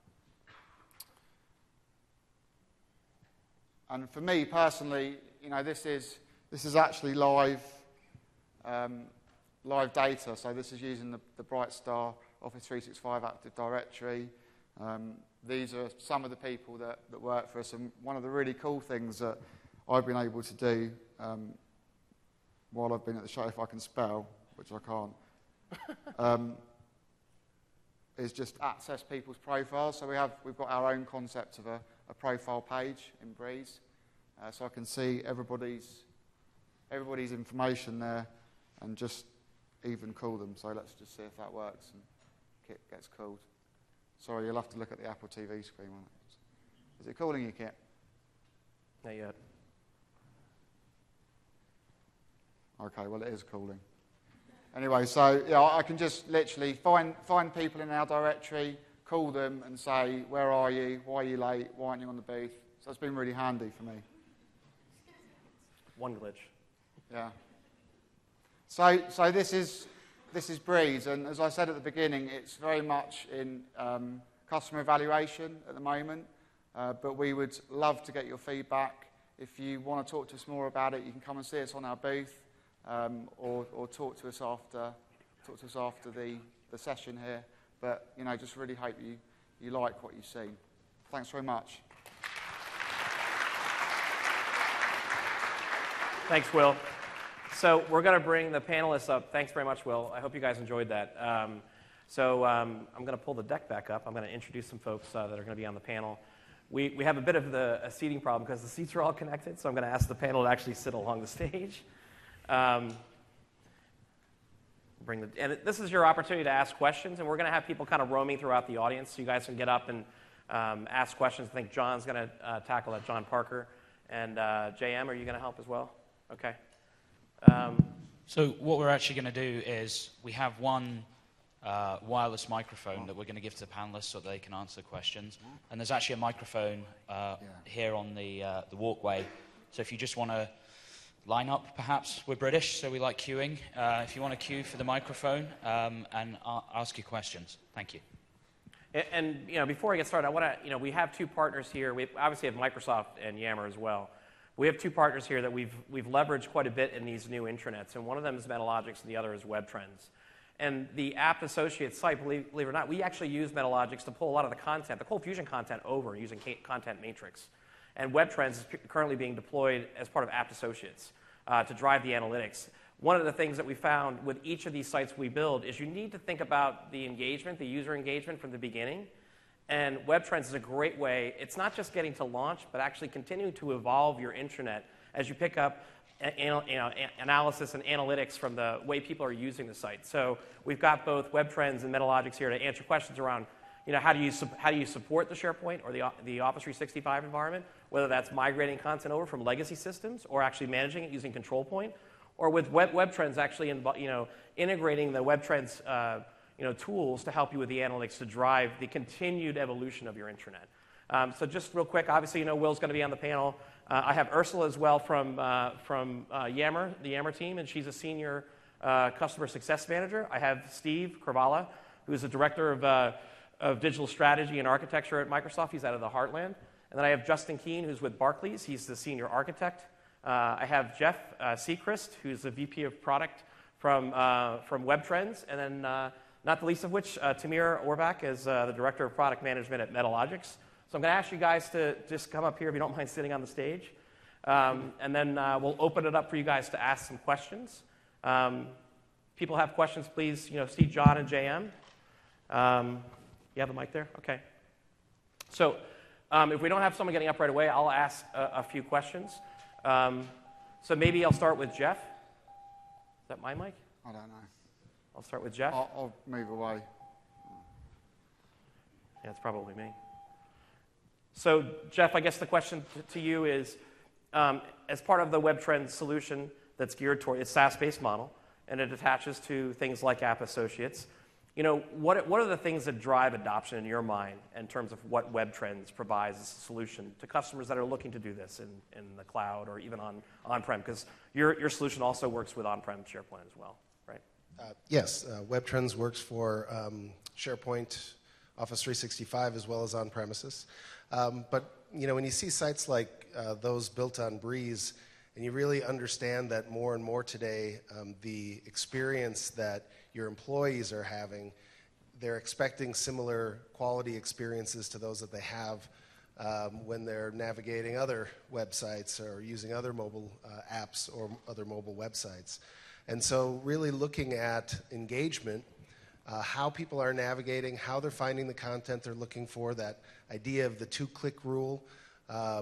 Speaker 3: And for me personally, you know, this is this is actually live um, live data. So this is using the, the Brightstar Office three sixty-five Active Directory. Um, these are some of the people that, that work for us, and one of the really cool things that I've been able to do um, while I've been at the show, if I can spell, which I can't, um, is just access people's profiles. So we have, we've got our own concept of a, a profile page in Breeze, uh, so I can see everybody's, everybody's information there and just even call them. So let's just see if that works and Kit gets called. Sorry, you'll have to look at the Apple T V screen on it. Is it calling you, Kit?
Speaker 2: Not yet.
Speaker 3: Okay, well, it is calling. Anyway, so yeah, I can just literally find find people in our directory, call them and say, where are you? Why are you late? Why aren't you on the booth? So it's been really handy for me.
Speaker 2: One glitch.
Speaker 3: Yeah. So so this is this is Breeze, and as I said at the beginning, it's very much in um, customer evaluation at the moment. Uh, but we would love to get your feedback. If you want to talk to us more about it, you can come and see us on our booth, um, or, or talk to us after talk to us after the, the session here. But you know, just really hope you, you like what you've seen. Thanks very much.
Speaker 2: Thanks, Will. So we're going to bring the panelists up. Thanks very much, Will. I hope you guys enjoyed that. Um, so um, I'm going to pull the deck back up. I'm going to introduce some folks uh, that are going to be on the panel. We, we have a bit of the, a seating problem because the seats are all connected, so I'm going to ask the panel to actually sit along the stage. Um, bring the, and this is your opportunity to ask questions, and we're going to have people kind of roaming throughout the audience, so you guys can get up and um, ask questions. I think John's going to uh, tackle that, John Parker. And uh, J M, are you going to help as well? Okay. Um,
Speaker 4: so what we're actually going to do is we have one uh, wireless microphone that we're going to give to the panelists so that they can answer questions. And there's actually a microphone uh, yeah. here on the, uh, the walkway. So if you just want to line up, perhaps, we're British, so we like queuing. Uh, if you want to queue for the microphone um, and uh, ask your questions. Thank you.
Speaker 2: And, and, you know, before I get started, I want to, you know, we have two partners here. We obviously have Microsoft and Yammer as well. We have two partners here that we've, we've leveraged quite a bit in these new intranets, and one of them is Metalogics and the other is WebTrends. And the App Associate site, believe, believe it or not, we actually use Metalogics to pull a lot of the content, the Cold Fusion content over using Content Matrix. And WebTrends is currently being deployed as part of App Associates uh, to drive the analytics. One of the things that we found with each of these sites we build is you need to think about the engagement, the user engagement from the beginning. And WebTrends is a great way. It's not just getting to launch, but actually continuing to evolve your intranet as you pick up you know, analysis and analytics from the way people are using the site. So we've got both WebTrends and Metalogics here to answer questions around, you know, how do you how do you support the SharePoint or the the Office three sixty-five environment, whether that's migrating content over from legacy systems or actually managing it using Control Point, or with Web, WebTrends actually, you know, integrating the WebTrends uh, you know, tools to help you with the analytics to drive the continued evolution of your intranet. Um, so just real quick, obviously, you know, Will's going to be on the panel. Uh, I have Ursula as well from, uh, from uh, Yammer, the Yammer team, and she's a senior uh, customer success manager. I have Steve Kravala, who is the director of, uh, of digital strategy and architecture at Microsoft. He's out of the Heartland. And then I have Justin Keene, who's with Barclays. He's the senior architect. Uh, I have Jeff uh, Seacrest, who's the V P of product from, uh, from WebTrends. And then, uh, not the least of which, uh, Tamir Orbach is uh, the director of product management at Metalogix. So I'm going to ask you guys to just come up here if you don't mind sitting on the stage. Um, and then uh, we'll open it up for you guys to ask some questions. Um, people have questions, please, you know, see John and J M. Um, you have the mic there? Okay. So um, if we don't have someone getting up right away, I'll ask a, a few questions. Um, so maybe I'll start with Jeff. Is that my mic?
Speaker 3: I don't know.
Speaker 2: I'll start with Jeff.
Speaker 3: I'll, I'll move away.
Speaker 2: Yeah, it's probably me. So, Jeff, I guess the question t- to you is, um, as part of the WebTrends solution that's geared toward, it's a SaaS-based model, and it attaches to things like App Associates. You know, what, what are the things that drive adoption in your mind in terms of what WebTrends provides as a solution to customers that are looking to do this in, in the cloud or even on, on-prem? Because your, your solution also works with on-prem SharePoint as well, right?
Speaker 5: Uh, yes, uh, WebTrends works for um, SharePoint, Office three sixty-five, as well as on-premises. Um, but, you know, when you see sites like uh, those built on Breeze, and you really understand that more and more today, um, the experience that your employees are having, they're expecting similar quality experiences to those that they have um, when they're navigating other websites or using other mobile uh, apps or other mobile websites. And so really looking at engagement, Uh, how people are navigating, how they're finding the content they're looking for, that idea of the two-click rule, uh,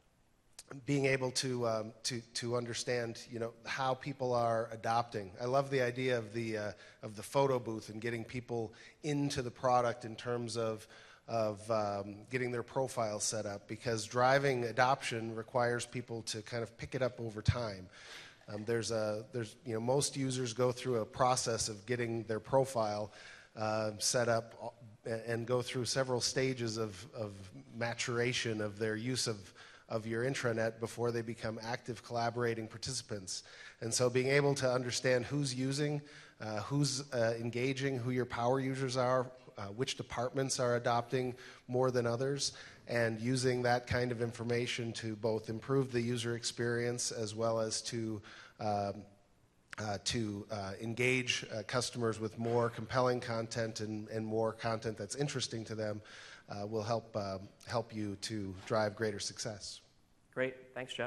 Speaker 5: being able to, um, to, to understand, you know, how people are adopting. I love the idea of the, uh, of the photo booth and getting people into the product in terms of, of um, getting their profile set up, because driving adoption requires people to kind of pick it up over time. Um, there's a, there's, you know, most users go through a process of getting their profile uh, set up and go through several stages of, of maturation of their use of, of your intranet before they become active collaborating participants. And so being able to understand who's using, uh, who's uh, engaging, who your power users are, uh, which departments are adopting more than others, and using that kind of information to both improve the user experience as well as to um, uh, to uh, engage uh, customers with more compelling content and, and more content that's interesting to them uh, will help uh, help you to drive greater success.
Speaker 2: Great, thanks, Jeff.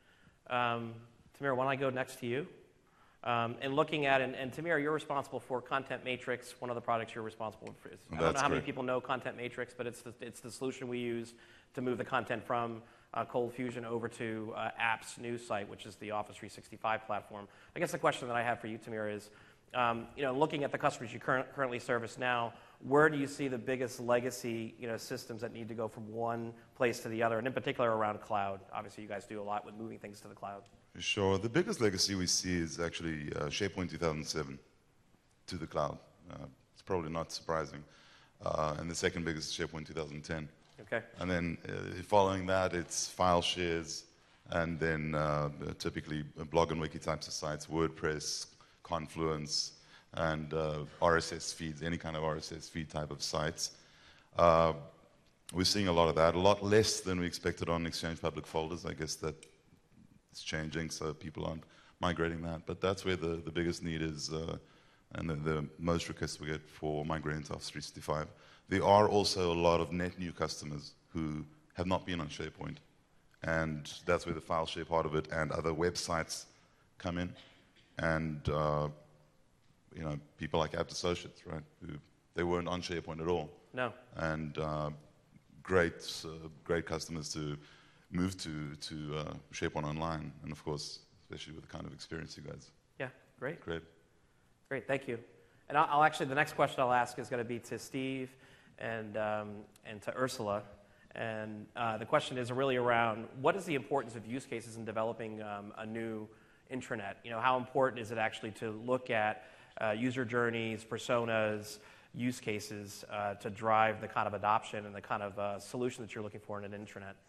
Speaker 2: Um, Tamir, why don't I go next to you? Um, and looking at, and, and Tamir, you're responsible for Content Matrix. One of the products you're responsible for is, I don't know how many people know Content Matrix, but it's the, it's the solution we use to move the content from uh, Cold Fusion over to uh, Apps news site, which is the Office three sixty-five platform. I guess the question that I have for you, Tamir, is, um, you know, looking at the customers you current, currently service now, where do you see the biggest legacy, you know, systems that need to go from one place to the other, and in particular around cloud? Obviously, you guys do a lot with moving things to the cloud.
Speaker 6: Sure. The biggest legacy we see is actually uh, SharePoint two thousand seven to the cloud. Uh, it's probably not surprising. Uh, and the second biggest is SharePoint two thousand ten.
Speaker 2: Okay.
Speaker 6: And then uh, following that, it's file shares, and then uh, typically blog and wiki types of sites, WordPress, Confluence, and uh, R S S feeds, any kind of R S S feed type of sites. Uh, we're seeing a lot of that, a lot less than we expected on Exchange Public Folders. I guess that it's changing, so people aren't migrating that. But that's where the, the biggest need is, uh, and the, the most requests we get for migrating to Office three sixty-five. There are also a lot of net new customers who have not been on SharePoint, and that's where the file share part of it and other websites come in. And uh, you know, people like App Associates, right, who they weren't on SharePoint at all.
Speaker 2: No.
Speaker 6: And uh, great, uh, great customers to move to to uh, SharePoint Online, and of course, especially with the kind of experience you guys.
Speaker 2: Yeah, great.
Speaker 6: Great.
Speaker 2: Great, thank you. And I'll, I'll actually, the next question I'll ask is going to be to Steve and um, and to Ursula. And uh, the question is really around what is the importance of use cases in developing um, a new intranet? You know, how important is it actually to look at uh, user journeys, personas, use cases uh, to drive the kind of adoption and the kind of uh, solution that you're looking for in an intranet?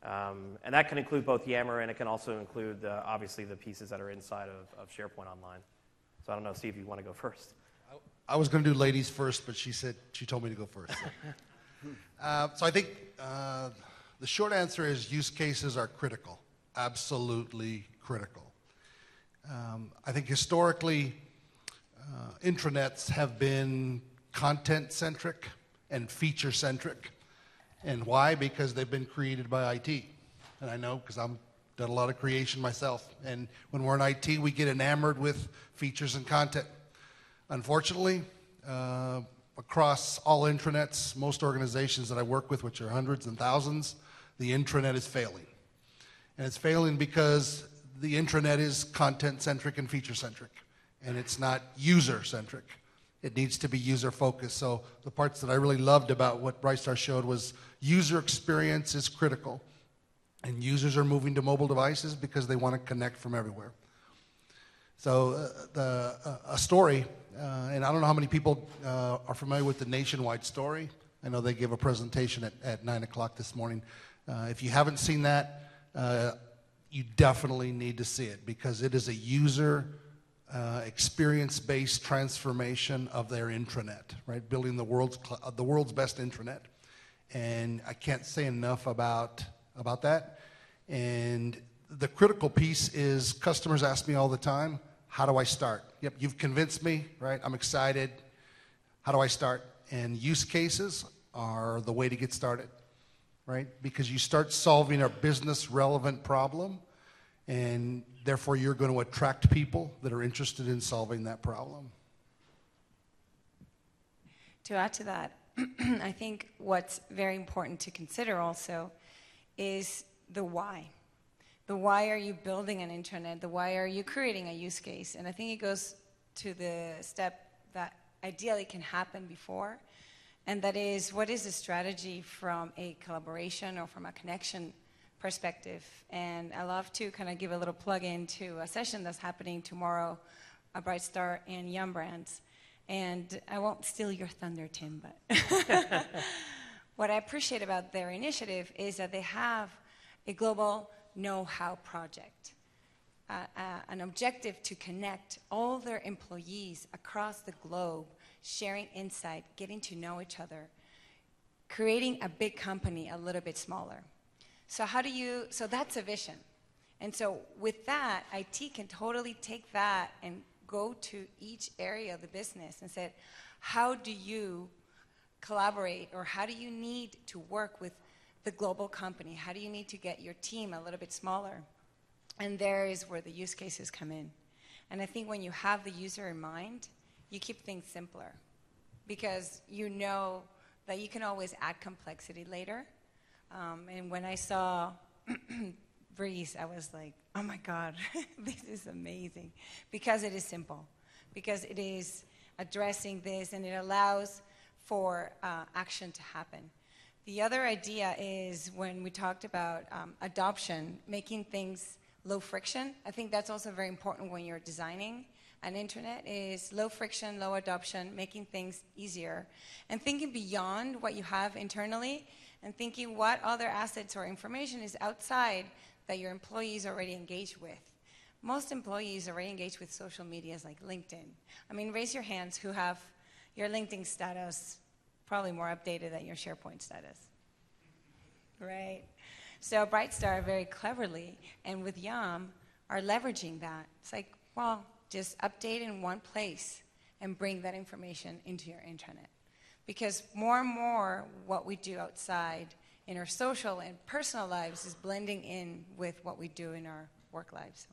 Speaker 2: Um, and that can include both Yammer, and it can also include, uh, obviously, the pieces that are inside of, of SharePoint Online. So I don't know, Steve, you want to go first?
Speaker 7: I was going to do ladies first, but she said she told me to go first. So, uh, so I think uh, the short answer is use cases are critical, absolutely critical. Um, I think historically, uh, intranets have been content-centric and feature-centric. And why? Because they've been created by I T. And I know because I've done a lot of creation myself. And when we're in I T, we get enamored with features and content. Unfortunately, uh, across all intranets, most organizations that I work with, which are hundreds and thousands, the intranet is failing. And it's failing because the intranet is content-centric and feature-centric, and it's not user-centric. It needs to be user-focused. So the parts that I really loved about what Brightstar showed was user experience is critical, and users are moving to mobile devices because they want to connect from everywhere. So uh, the, uh, a story, uh, and I don't know how many people uh, are familiar with the Nationwide story. I know they gave a presentation at, at nine o'clock this morning. Uh, if you haven't seen that, uh, you definitely need to see it because it is a user uh, experience-based transformation of their intranet, right? Building the world's, cl- the world's best intranet. And I can't say enough about, about that. And the critical piece is customers ask me all the time, how do I start? Yep, you've convinced me, right? I'm excited. How do I start? And use cases are the way to get started, right? Because you start solving a business relevant problem, and therefore you're going to attract people that are interested in solving that problem.
Speaker 8: To add to that, I think what's very important to consider also is the why. The why are you building an intranet? The why are you creating a use case? And I think it goes to the step that ideally can happen before, and that is, what is the strategy from a collaboration or from a connection perspective? And I love to kind of give a little plug in to a session that's happening tomorrow at Brightstar and Yum Brands. And I won't steal your thunder, Tim, but what I appreciate about their initiative is that they have a global know-how project, uh, uh, an objective to connect all their employees across the globe, sharing insight, getting to know each other, creating a big company a little bit smaller. So how do you, so that's a vision. And so with that, I T can totally take that and go to each area of the business and say, how do you collaborate, or how do you need to work with the global company? How do you need to get your team a little bit smaller? And there is where the use cases come in. And I think when you have the user in mind, you keep things simpler because you know that you can always add complexity later. Um, and when I saw Breeze, I was like, oh my God, this is amazing. Because it is simple, because it is addressing this and it allows for uh, action to happen. The other idea is when we talked about um, adoption, making things low friction. I think that's also very important when you're designing an intranet, is low friction, low adoption, making things easier, and thinking beyond what you have internally and thinking what other assets or information is outside that your employees already engage with. Most employees already engage with social medias like LinkedIn. I mean, raise your hands who have your LinkedIn status probably more updated than your SharePoint status, right? So Brightstar very cleverly, and with Yum, are leveraging that. It's like, well, just update in one place and bring that information into your intranet. Because more and more what we do outside in our social and personal lives is blending in with what we do in our work lives.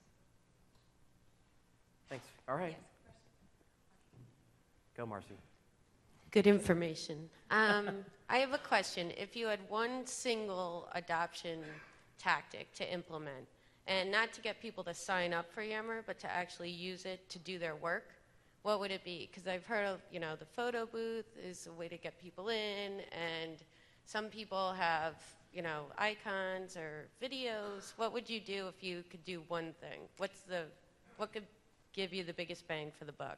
Speaker 2: Thanks. All right.
Speaker 8: Yes.
Speaker 2: Go, Marcy.
Speaker 9: Good information. Um, I have a question. If you had one single adoption tactic to implement, and not to get people to sign up for Yammer, but to actually use it to do their work, what would it be? Because I've heard of, you know, the photo booth is a way to get people in, and some people have, you know, icons or videos. What would you do if you could do one thing? What's the, what could give you the biggest bang for the buck?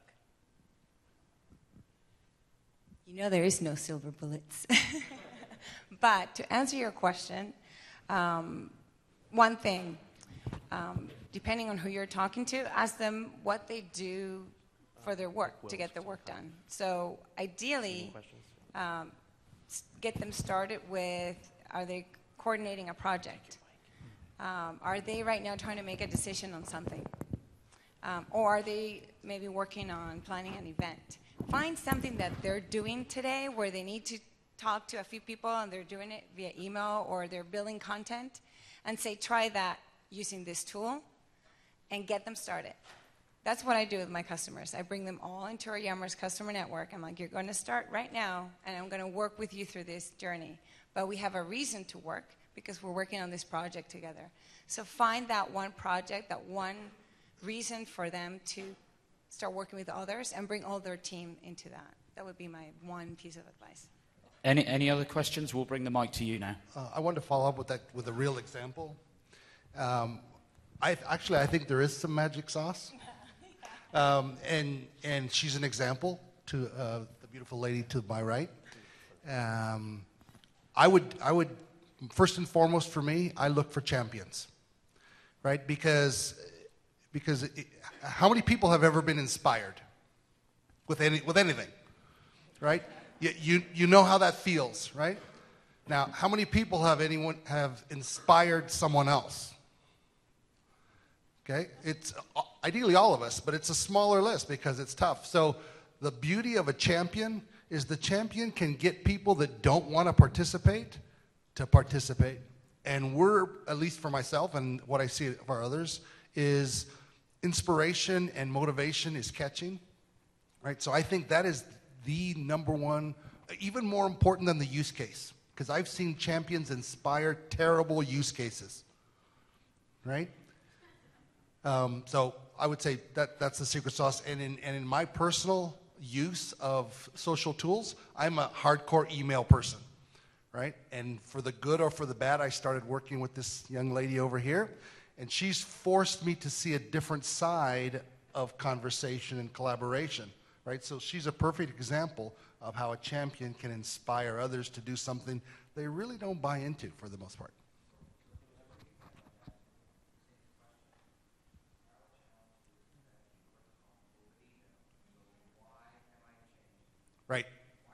Speaker 8: You know there is no silver bullets. But to answer your question, Um, one thing, um, depending on who you're talking to, ask them what they do for their work to get their work done. So ideally, um, s- get them started with, are they coordinating a project? Um, are they right now trying to make a decision on something? Um, or are they maybe working on planning an event? Find something that they're doing today where they need to talk to a few people and they're doing it via email or they're building content, and say, try that using this tool and get them started. That's what I do with my customers. I bring them all into our Yummers customer network. I'm like, you're going to start right now, and I'm going to work with you through this journey. But we have a reason to work because we're working on this project together. So find that one project, that one reason for them to start working with others and bring all their team into that. That would be my one piece of advice.
Speaker 4: Any, any other questions? We'll bring the mic to you now.
Speaker 7: Uh, I wanted to follow up with that with a real example. Um, I actually I think there is some magic sauce, um, and and she's an example to uh, the beautiful lady to my right. Um, I would I would first and foremost for me, I look for champions, right? Because because it, how many people have ever been inspired with any with anything, right? You, you, you know how that feels, right? Now, how many people have anyone have inspired someone else? Okay, it's uh, ideally all of us, but it's a smaller list because it's tough. So the beauty of a champion is the champion can get people that don't want to participate to participate. And we're, at least for myself and what I see for others, is inspiration and motivation is catching, right? So I think that is the number one, even more important than the use case, because I've seen champions inspire terrible use cases, right? Um, so I would say that that's the secret sauce. And in, and in my personal use of social tools, I'm a hardcore email person, right? And for the good or for the bad, I started working with this young lady over here, and she's forced me to see a different side of conversation and collaboration. Right, so she's a perfect example of how a champion can inspire others to do something they really don't buy into for the most part. Right.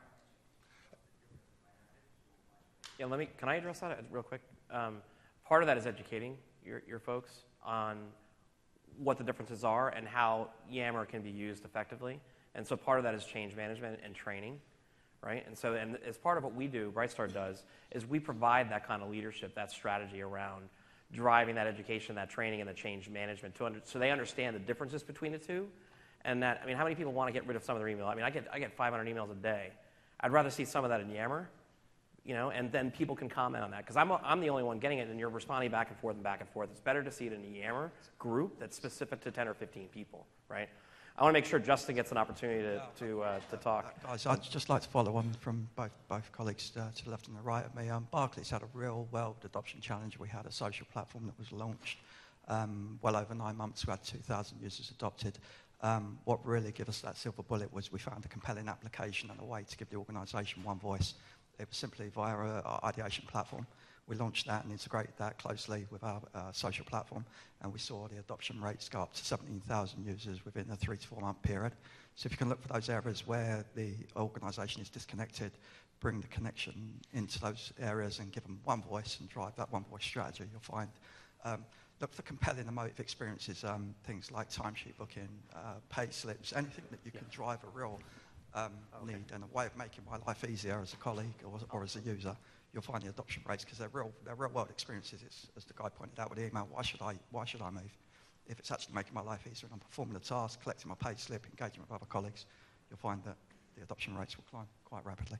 Speaker 2: Yeah, let me, can I address that real quick? Um, part of that is educating your, your folks on what the differences are and how Yammer can be used effectively. And so part of that is change management and training, right? And so, and as part of what we do, Brightstar does, is we provide that kind of leadership, that strategy around driving that education, that training, and the change management to under, so they understand the differences between the two. And that, I mean, how many people want to get rid of some of their email? I mean, I get, I get five hundred emails a day. I'd rather see some of that in Yammer, you know, and then people can comment on that. Because I'm, I'm the only one getting it, and you're responding back and forth and back and forth. It's better to see it in a Yammer group that's specific to ten or fifteen people, right? I want to make sure Justin gets an opportunity to, to, uh, to talk.
Speaker 10: Uh, guys, I'd just like to follow on from both, both colleagues uh, to the left and the right of me. Um, Barclays had a real world adoption challenge. We had a social platform that was launched. Um, well over nine months, we had two thousand users adopted. Um, what really gave us that silver bullet was we found a compelling application and a way to give the organisation one voice. It was simply via our ideation platform. We launched that and integrated that closely with our uh, social platform, and we saw the adoption rates go up to seventeen thousand users within a three to four month period. So if you can look for those areas where the organisation is disconnected, bring the connection into those areas and give them one voice and drive that one voice strategy, you'll find. Um, look for compelling emotive experiences, um, things like timesheet booking, uh, pay slips, anything that you can drive a real um, okay. need and a way of making my life easier as a colleague or, or as a user. You'll find the adoption rates because they're real, they're real world experiences. It's, as the guy pointed out with the email, why should I, why should I move? If it's actually making my life easier and I'm performing the task, collecting my pay slip, engaging with other colleagues, you'll find that the adoption rates will climb quite rapidly.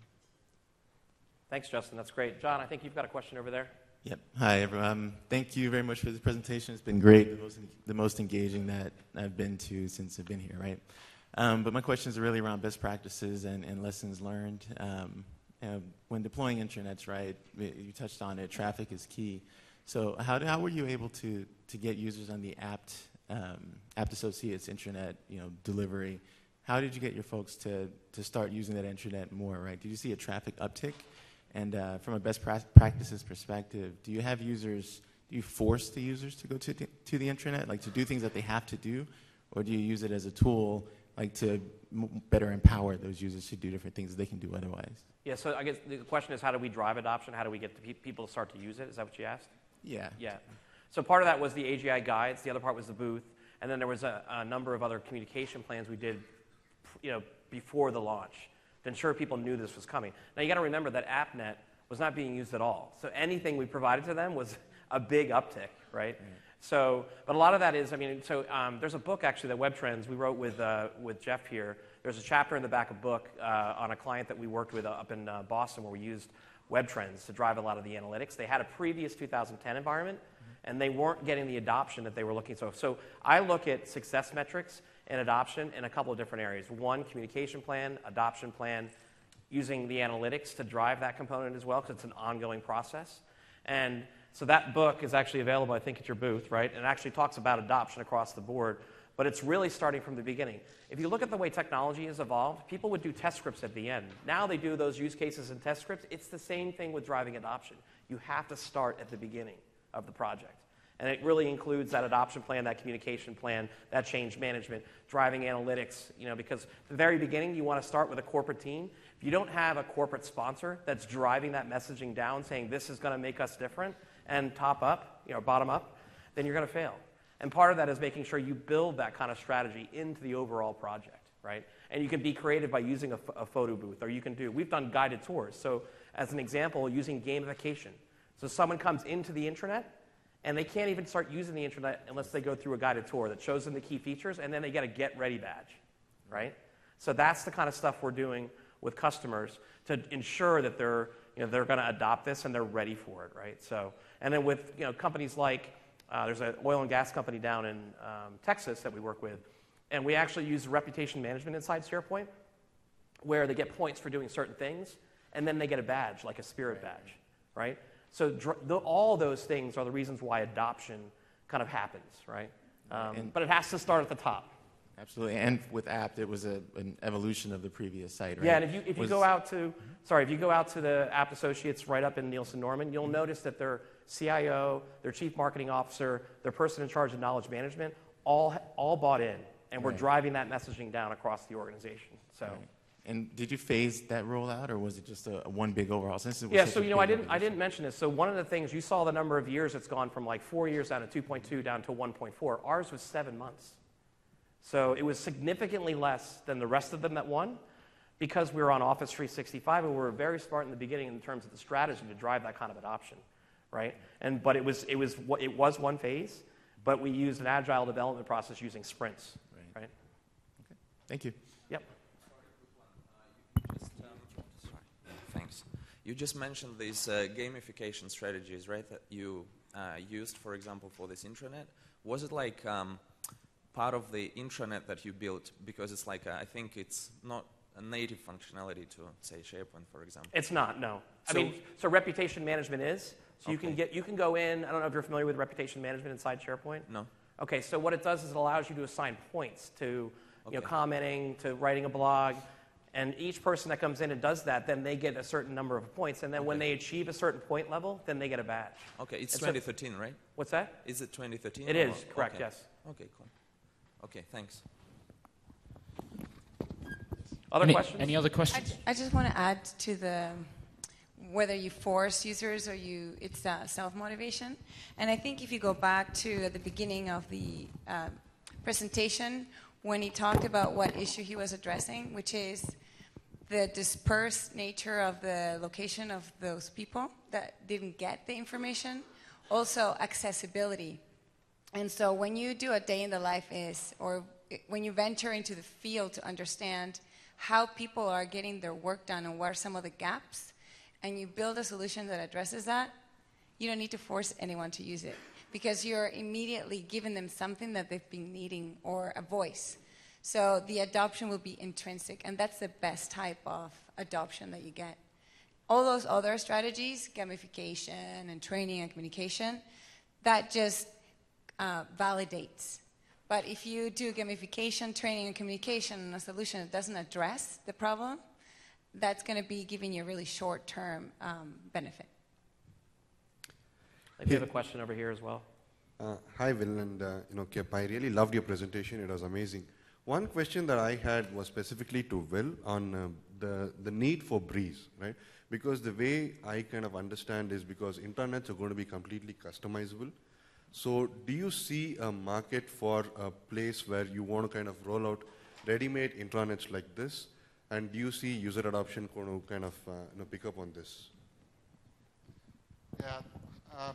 Speaker 2: Thanks, Justin. That's great. John, I think you've got a question over there.
Speaker 11: Yep. Hi, everyone. Um, thank you very much for this presentation. It's been great, the most, the most engaging that I've been to since I've been here, right? Um, but my questions are really around best practices and, and lessons learned. Um, Uh, when deploying intranets, right, you touched on it, traffic is key. So how, do, how were you able to, to get users on the apt, um, apt associates intranet, you know, delivery? How did you get your folks to, to start using that intranet more, right? Did you see a traffic uptick? And uh, from a best pra- practices perspective, do you have users, do you force the users to go to the, to the intranet, like to do things that they have to do? Or do you use it as a tool, like to m- better empower those users to do different things that they can do otherwise?
Speaker 2: Yeah, so I guess the question is, how do we drive adoption? How do we get the pe- people to start to use it? Is that what you asked?
Speaker 11: Yeah.
Speaker 2: Yeah. So part of that was the A G I guides. The other part was the booth. And then there was a, a number of other communication plans we did, you know, before the launch to ensure people knew this was coming. Now, you got to remember that AppNet was not being used at all. So anything we provided to them was a big uptick, right? Mm. So, but a lot of that is, I mean, so um, there's a book actually that Web Trends we wrote with uh, with Jeff here. There's a chapter in the back of the book uh, on a client that we worked with uh, up in uh, Boston where we used Web Trends to drive a lot of the analytics. They had a previous two thousand ten environment, mm-hmm. and they weren't getting the adoption that they were looking for. So I look at success metrics and adoption in a couple of different areas. One, communication plan, adoption plan, using the analytics to drive that component as well, because it's an ongoing process. And so that book is actually available, I think, at your booth, right? And it actually talks about adoption across the board, but it's really starting from the beginning. If you look at the way technology has evolved, people would do test scripts at the end. Now they do those use cases and test scripts. It's the same thing with driving adoption. You have to start at the beginning of the project. And it really includes that adoption plan, that communication plan, that change management, driving analytics, you know, because at the very beginning, you want to start with a corporate team. If you don't have a corporate sponsor that's driving that messaging down, saying this is going to make us different, and top up, you know, bottom up, then you're going to fail. And part of that is making sure you build that kind of strategy into the overall project, right? And you can be creative by using a, a photo booth, or you can do, we've done guided tours. So as an example, using gamification. So someone comes into the intranet, and they can't even start using the internet unless they go through a guided tour that shows them the key features, and then they get a Get Ready badge, right? So that's the kind of stuff we're doing with customers to ensure that they're, you know, they're going to adopt this and they're ready for it, right? So, and then with, you know, companies like, uh, there's an oil and gas company down in um, Texas that we work with, and we actually use reputation management inside SharePoint, where they get points for doing certain things, and then they get a badge, like a Spirit badge, right? So dr- the, all those things are the reasons why adoption kind of happens, right? Um,
Speaker 11: And-
Speaker 2: but it has to start at the top.
Speaker 11: Absolutely. And with Apt, it was a, an evolution of the previous site, right?
Speaker 2: Yeah, and if you, if you
Speaker 11: Was-
Speaker 2: go out to, sorry, if you go out to the Apt Associates right up in Nielsen Norman, you'll notice that their C I O, their chief marketing officer, their person in charge of knowledge management, all, all bought in. And we're
Speaker 11: Right.
Speaker 2: driving that messaging down across the organization. So.
Speaker 11: Right. And did you phase that rollout, or was it just a, a one big overall? Since it was
Speaker 2: Yeah,
Speaker 11: such
Speaker 2: so
Speaker 11: a
Speaker 2: you know, I
Speaker 11: big
Speaker 2: didn't, I didn't mention this. So one of the things, you saw the number of years it's gone from like four years down to two point two down to one point four. Ours was seven months. So it was significantly less than the rest of them that won because we were on Office three sixty-five, and we were very smart in the beginning in terms of the strategy to drive that kind of adoption, right? And but it was it was it was one phase, but we used an agile development process using sprints, right? right?
Speaker 11: Okay. Thank you.
Speaker 2: Yep.
Speaker 12: Just, um, sorry. Thanks. You just mentioned these uh, gamification strategies, right, that you uh, used, for example, for this intranet. Was it like um, part of the intranet that you built? Because it's like, uh, I think it's not a native functionality to, say, SharePoint, for example.
Speaker 2: It's not, no. I
Speaker 12: So-
Speaker 2: mean, so reputation management is. So you can
Speaker 12: Okay.
Speaker 2: get you can go in, I don't know if you're familiar with reputation management inside SharePoint.
Speaker 12: No.
Speaker 2: Okay, so what it does is it allows you to assign points to, you know,
Speaker 12: Okay.
Speaker 2: commenting, to writing a blog, and each person that comes in and does that, then they get a certain number of points, and then when
Speaker 12: Okay.
Speaker 2: they achieve a certain point level, then they get a badge.
Speaker 12: Okay, it's
Speaker 2: And so-
Speaker 12: twenty thirteen, right?
Speaker 2: What's that?
Speaker 12: Is it twenty thirteen?
Speaker 2: It is, correct,
Speaker 12: Okay.
Speaker 2: yes.
Speaker 12: Okay, cool. Okay, thanks.
Speaker 2: Other
Speaker 4: any,
Speaker 2: questions?
Speaker 4: Any other
Speaker 8: I,
Speaker 4: questions?
Speaker 8: ju- I just want to add to the whether you force users or you it's uh, self-motivation. And I think if you go back to at the beginning of the uh, presentation when he talked about what issue he was addressing, which is the dispersed nature of the location of those people that didn't get the information, also accessibility. And so when you do a day in the life is, or when you venture into the field to understand how people are getting their work done and what are some of the gaps, and you build a solution that addresses that, you don't need to force anyone to use it because you're immediately giving them something that they've been needing or a voice. So the adoption will be intrinsic, and that's the best type of adoption that you get. All those other strategies, gamification and training and communication, that just uh, validates. But if you do gamification, training, and communication and a solution that doesn't address the problem, that's going to be giving you a really short-term um, benefit.
Speaker 2: If you have a question over here as well.
Speaker 13: Uh, hi, Will and uh, you know, Kip. I really loved your presentation. It was amazing. One question that I had was specifically to Will on uh, the the need for Breeze, right? Because the way I kind of understand is because intranets are going to be completely customizable. So, do you see a market for a place where you want to kind of roll out ready-made intranets like this? And do you see user adoption going to kind of uh, you know, pick up on this?
Speaker 3: Yeah. Um,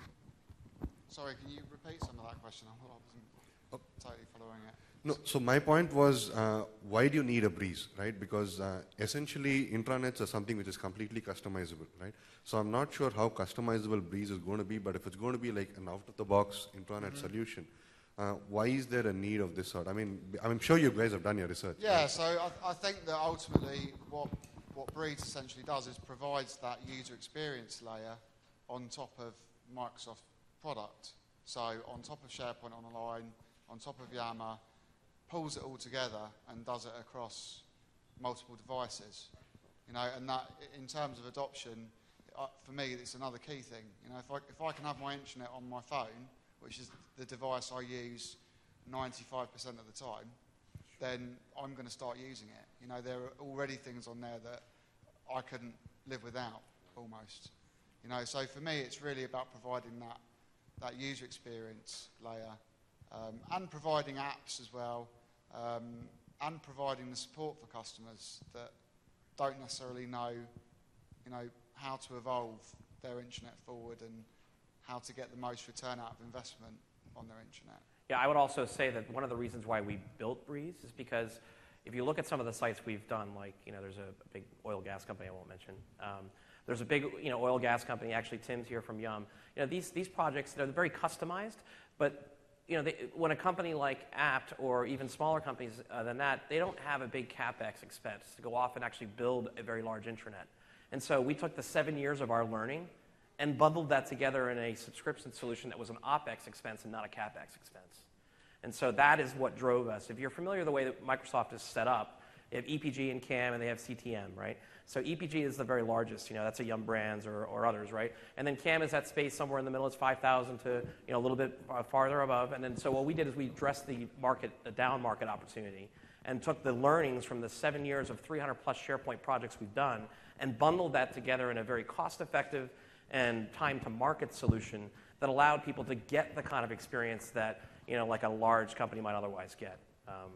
Speaker 3: sorry, can you repeat some of that question? I wasn't oh. totally following it.
Speaker 13: No, so my point was, uh, why do you need a Breeze, right? Because uh, essentially, intranets are something which is completely customizable, right? So I'm not sure how customizable Breeze is going to be, but if it's going to be like an out-of-the-box intranet mm-hmm. solution, uh, why is there a need of this sort? I mean, I'm sure you guys have done your research.
Speaker 3: Yeah,
Speaker 13: right?
Speaker 3: so I, I think that ultimately what, what Breeze essentially does is provides that user experience layer on top of Microsoft product. So on top of SharePoint Online, on top of Yammer, pulls it all together and does it across multiple devices. You know, and that, in terms of adoption, uh, for me, it's another key thing. You know, if I, if I can have my internet on my phone, which is the device I use ninety-five percent of the time, then I'm going to start using it. You know, there are already things on there that I couldn't live without, almost. You know, so for me, it's really about providing that, that user experience layer. Um, and providing apps as well, um, and providing the support for customers that don't necessarily know, you know, how to evolve their internet forward and how to get the most return out of investment on their internet.
Speaker 2: Yeah, I would also say that one of the reasons why we built Breeze is because if you look at some of the sites we've done, like, you know, there's a, a big oil gas company I won't mention. Um, there's a big, you know, oil gas company. Actually, Tim's here from Yum. You know, these these projects, they're very customized, but you know, they, when a company like Apt or even smaller companies uh, than that, they don't have a big CapEx expense to go off and actually build a very large intranet. And so we took the seven years of our learning and bundled that together in a subscription solution that was an OpEx expense and not a CapEx expense. And so that is what drove us. If you're familiar with the way that Microsoft is set up, they have E P G and C A M and they have C T M, right? So E P G is the very largest, you know, that's a Yum Brands or, or others, right? And then C A M is that space somewhere in the middle. It's five thousand to, you know, a little bit farther above. And then so what we did is we addressed the market, the down market opportunity and took the learnings from the seven years of three hundred plus SharePoint projects we've done and bundled that together in a very cost-effective and time-to-market solution that allowed people to get the kind of experience that, you know, like a large company might otherwise get. Um,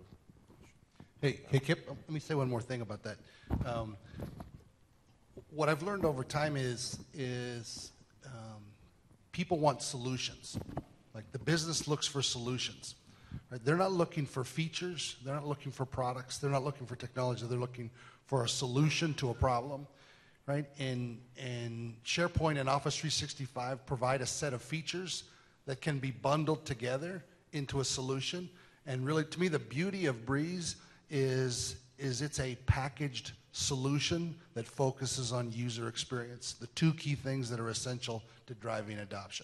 Speaker 7: Hey, hey, Kip, let me say one more thing about that. Um, what I've learned over time is, is um, people want solutions. Like the business looks for solutions. Right? They're not looking for features. They're not looking for products. They're not looking for technology. They're looking for a solution to a problem. Right? And, and SharePoint and Office three sixty-five provide a set of features that can be bundled together into a solution. And really, to me, the beauty of Breeze is, is it's a packaged solution that focuses on user experience, the two key things that are essential to driving adoption.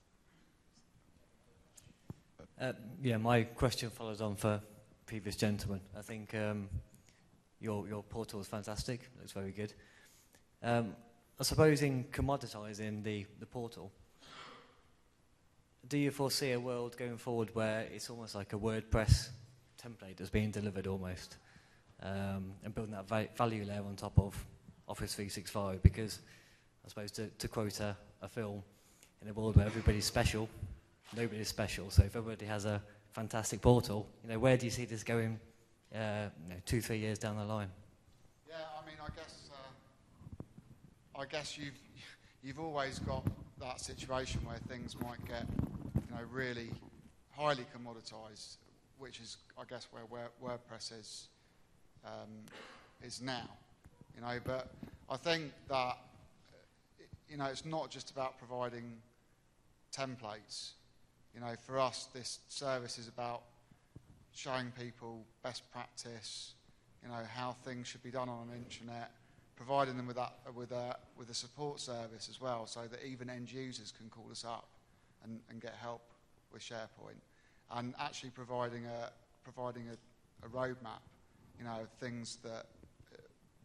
Speaker 14: Uh, yeah, my question follows on for previous gentleman. I think um, your, your portal is fantastic. It looks very good. Um, I suppose in commoditizing the, the portal, do you foresee a world going forward where it's almost like a WordPress template that's being delivered almost, um, and building that va value layer on top of Office three sixty-five? Because I suppose to, to quote a, a film, in a world where everybody's special, nobody's special. So if everybody has a fantastic portal, you know, where do you see this going uh, you know, two, three years down the line?
Speaker 3: Yeah, I mean, I guess uh, I guess you've you've always got that situation where things might get, you know, really highly commoditized, which is, I guess, where, where WordPress is um, is now, you know. But I think that, you know, it's not just about providing templates. You know, for us, this service is about showing people best practice, you know, how things should be done on an intranet, providing them with that with a with a support service as well, so that even end users can call us up and, and get help with SharePoint, and actually providing a providing a, a roadmap, you know, things that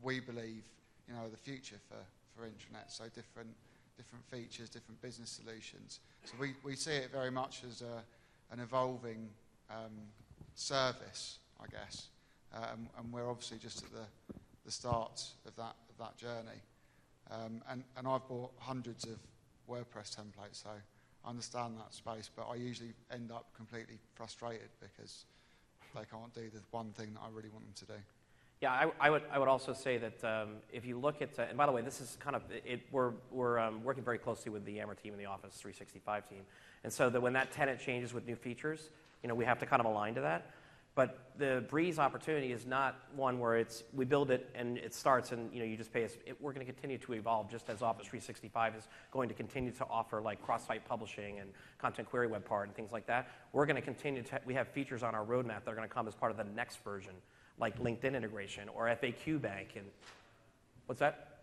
Speaker 3: we believe, you know, the future for, for intranet. So different different features, different business solutions. So we, we see it very much as a, an evolving um, service, I guess. Uh, and, and we're obviously just at the, the start of that, of that journey. Um, and, and I've bought hundreds of WordPress templates, so I understand that space, but I usually end up completely frustrated because they can't do the one thing that I really want them to do.
Speaker 2: Yeah, I, I would I would also say that um, if you look at, uh, and by the way, this is kind of, it, we're, we're um, working very closely with the Yammer team and the Office three sixty-five team. And so that when that tenant changes with new features, you know, we have to kind of align to that. But the Breeze opportunity is not one where it's, we build it and it starts and, you know, you just pay us. It, we're going to continue to evolve just as Office three sixty-five is going to continue to offer like cross-site publishing and content query web part and things like that. We're going to continue to, we have features on our roadmap that are going to come as part of the next version, like LinkedIn integration or F A Q Bank. And what's that?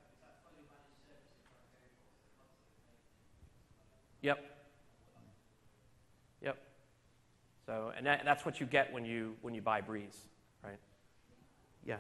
Speaker 2: Yep. Yep. So, and that, that's what you get when you when you buy Breeze, right? Yeah.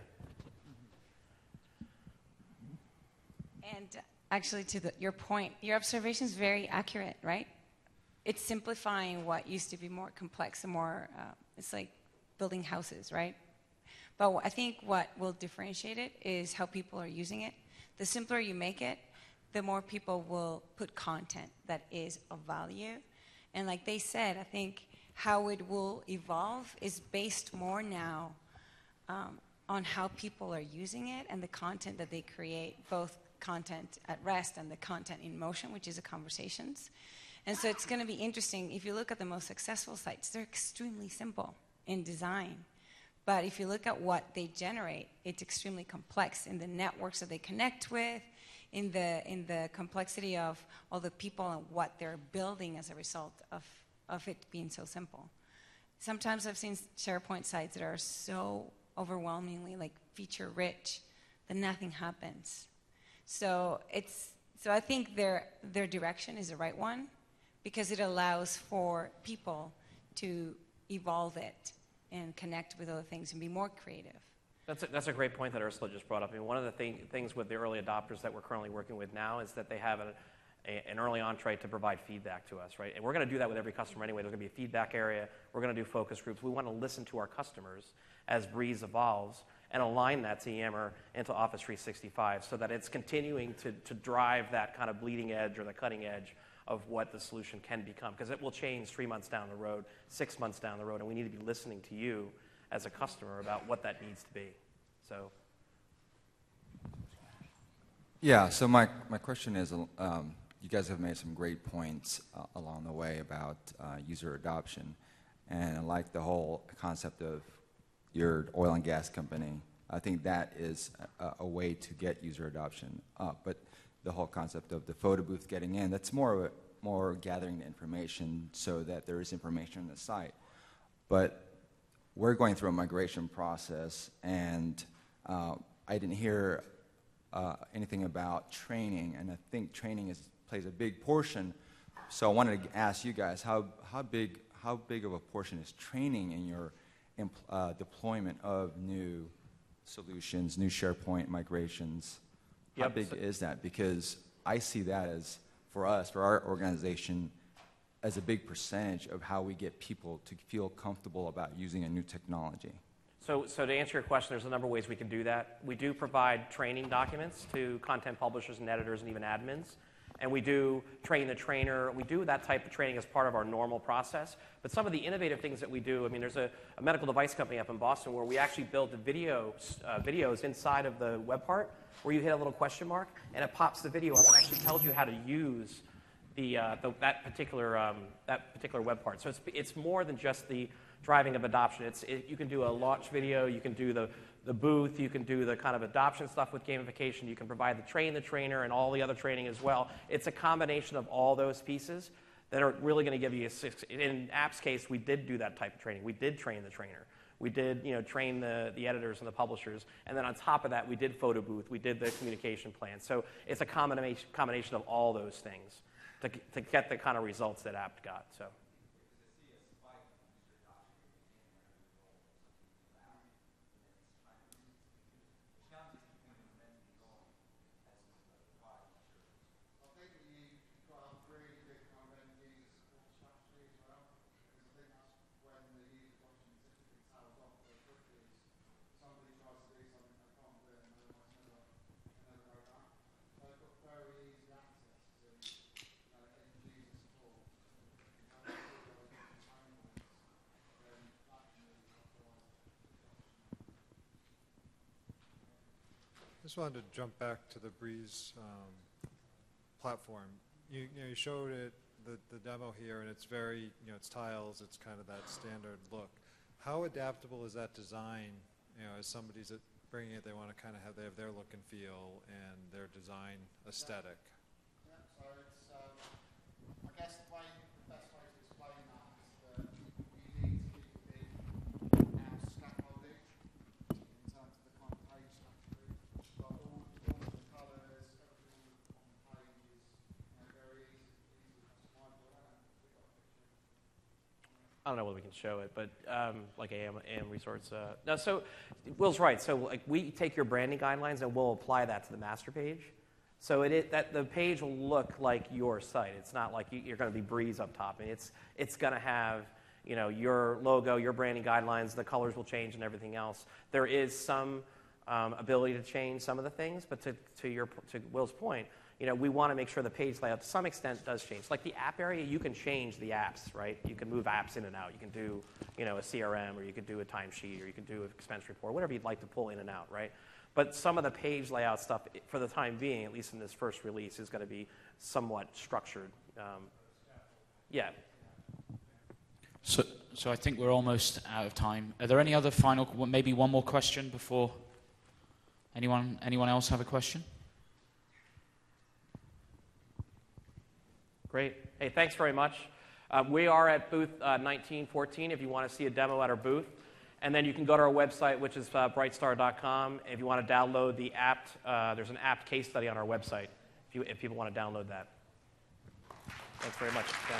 Speaker 8: And actually, to the, your point, your observation is very accurate, right? It's simplifying what used to be more complex and more. Uh, it's like building houses, right? But I think what will differentiate it is how people are using it. The simpler you make it, the more people will put content that is of value. And like they said, I think how it will evolve is based more now um, on how people are using it and the content that they create, both content at rest and the content in motion, which is the conversations. And so it's going to be interesting. If you look at the most successful sites, they're extremely simple in design. But if you look at what they generate, it's extremely complex in the networks that they connect with, in the in the complexity of all the people and what they're building as a result of, of it being so simple. Sometimes I've seen SharePoint sites that are so overwhelmingly like feature rich that nothing happens. So it's so I think their their direction is the right one because it allows for people to evolve it and connect with other things and be more creative.
Speaker 2: That's a, that's a great point that Ursula just brought up. I mean, one of the thing, things with the early adopters that we're currently working with now is that they have a, a, an early entree to provide feedback to us, right? And we're going to do that with every customer anyway. There's going to be a feedback area. We're going to do focus groups. We want to listen to our customers as Breeze evolves and align that to Yammer and to Office three sixty-five so that it's continuing to, to drive that kind of bleeding edge or the cutting edge of what the solution can become, because it will change three months down the road, six months down the road, and we need to be listening to you as a customer about what that needs to be. So,
Speaker 15: yeah. So my my question is, um, you guys have made some great points uh, along the way about uh, user adoption, and I like the whole concept of your oil and gas company. I think that is a, a way to get user adoption up, but the whole concept of the photo booth getting in, that's more of a, more gathering the information so that there is information on the site. But we're going through a migration process, and uh, I didn't hear uh, anything about training, and I think training is, plays a big portion. So I wanted to ask you guys, how, how, big, how big of a portion is training in your uh, deployment of new solutions, new SharePoint migrations? How
Speaker 2: Yep.
Speaker 15: big is that? Because I see that as, for us, for our organization, as a big percentage of how we get people to feel comfortable about using a new technology.
Speaker 2: so, so to answer your question, there's a number of ways we can do that. We do provide training documents to content publishers and editors and even admins. And we do train the trainer. We do that type of training as part of our normal process. But some of the innovative things that we do, I mean, there's a, a medical device company up in Boston where we actually build the video, uh, videos inside of the web part where you hit a little question mark and it pops the video up and actually tells you how to use the, uh, the, that, particular, um, that particular web part. So it's, it's more than just the driving of adoption. It's, it, you can do a launch video, you can do the, the booth, you can do the kind of adoption stuff with gamification, you can provide the train the trainer and all the other training as well. It's a combination of all those pieces that are really going to give you a six. In App's case, we did do that type of training. We did train the trainer. We did, you know, train the, the editors and the publishers. And then on top of that, we did photo booth. We did the communication plan. So it's a combination, combination of all those things to, to get the kind of results that App got. So.
Speaker 16: Just wanted to jump back to the Breeze um, platform. You, you know, you showed it, the, the demo here, and it's very, you know, it's tiles, it's kind of that standard look. How adaptable is that design, you know, as somebody's at bringing it, they want to kind of have, they have their look and feel and their design aesthetic?
Speaker 3: Yeah, so it's, um, I guess the, way, the best way to explain that is that you need to keep the house scaffolding in terms of the kind of page structure, but all, all of the colours, everything on the page is, you know, very easy, easy customizable.
Speaker 2: I don't know whether we can show it, but um, like A M, A M Resorts. Uh, no, so Will's right. So like we take your branding guidelines and we'll apply that to the master page. So it, it that the page will look like your site. It's not like you, you're going to be Breeze up top. I mean, it's it's going to have, you know, your logo, your branding guidelines. The colors will change and everything else. There is some um, ability to change some of the things, but to to your to Will's point, you know, we want to make sure the page layout to some extent does change. Like the app area, you can change the apps, right? You can move apps in and out. You can do, you know, a C R M, or you could do a timesheet, or you could do an expense report, whatever you'd like to pull in and out, right? But some of the page layout stuff, for the time being, at least in this first release, is going to be somewhat structured. Um, yeah.
Speaker 4: So, so I think we're almost out of time. Are there any other final, maybe one more question before anyone, anyone else have a question?
Speaker 2: Great. Hey, thanks very much. Uh, we are at booth uh, nineteen fourteen if you want to see a demo at our booth. And then you can go to our website, which is uh, brightstar dot com. If you want to download the app, uh, there's an app case study on our website if, you, if people want to download that. Thanks very much.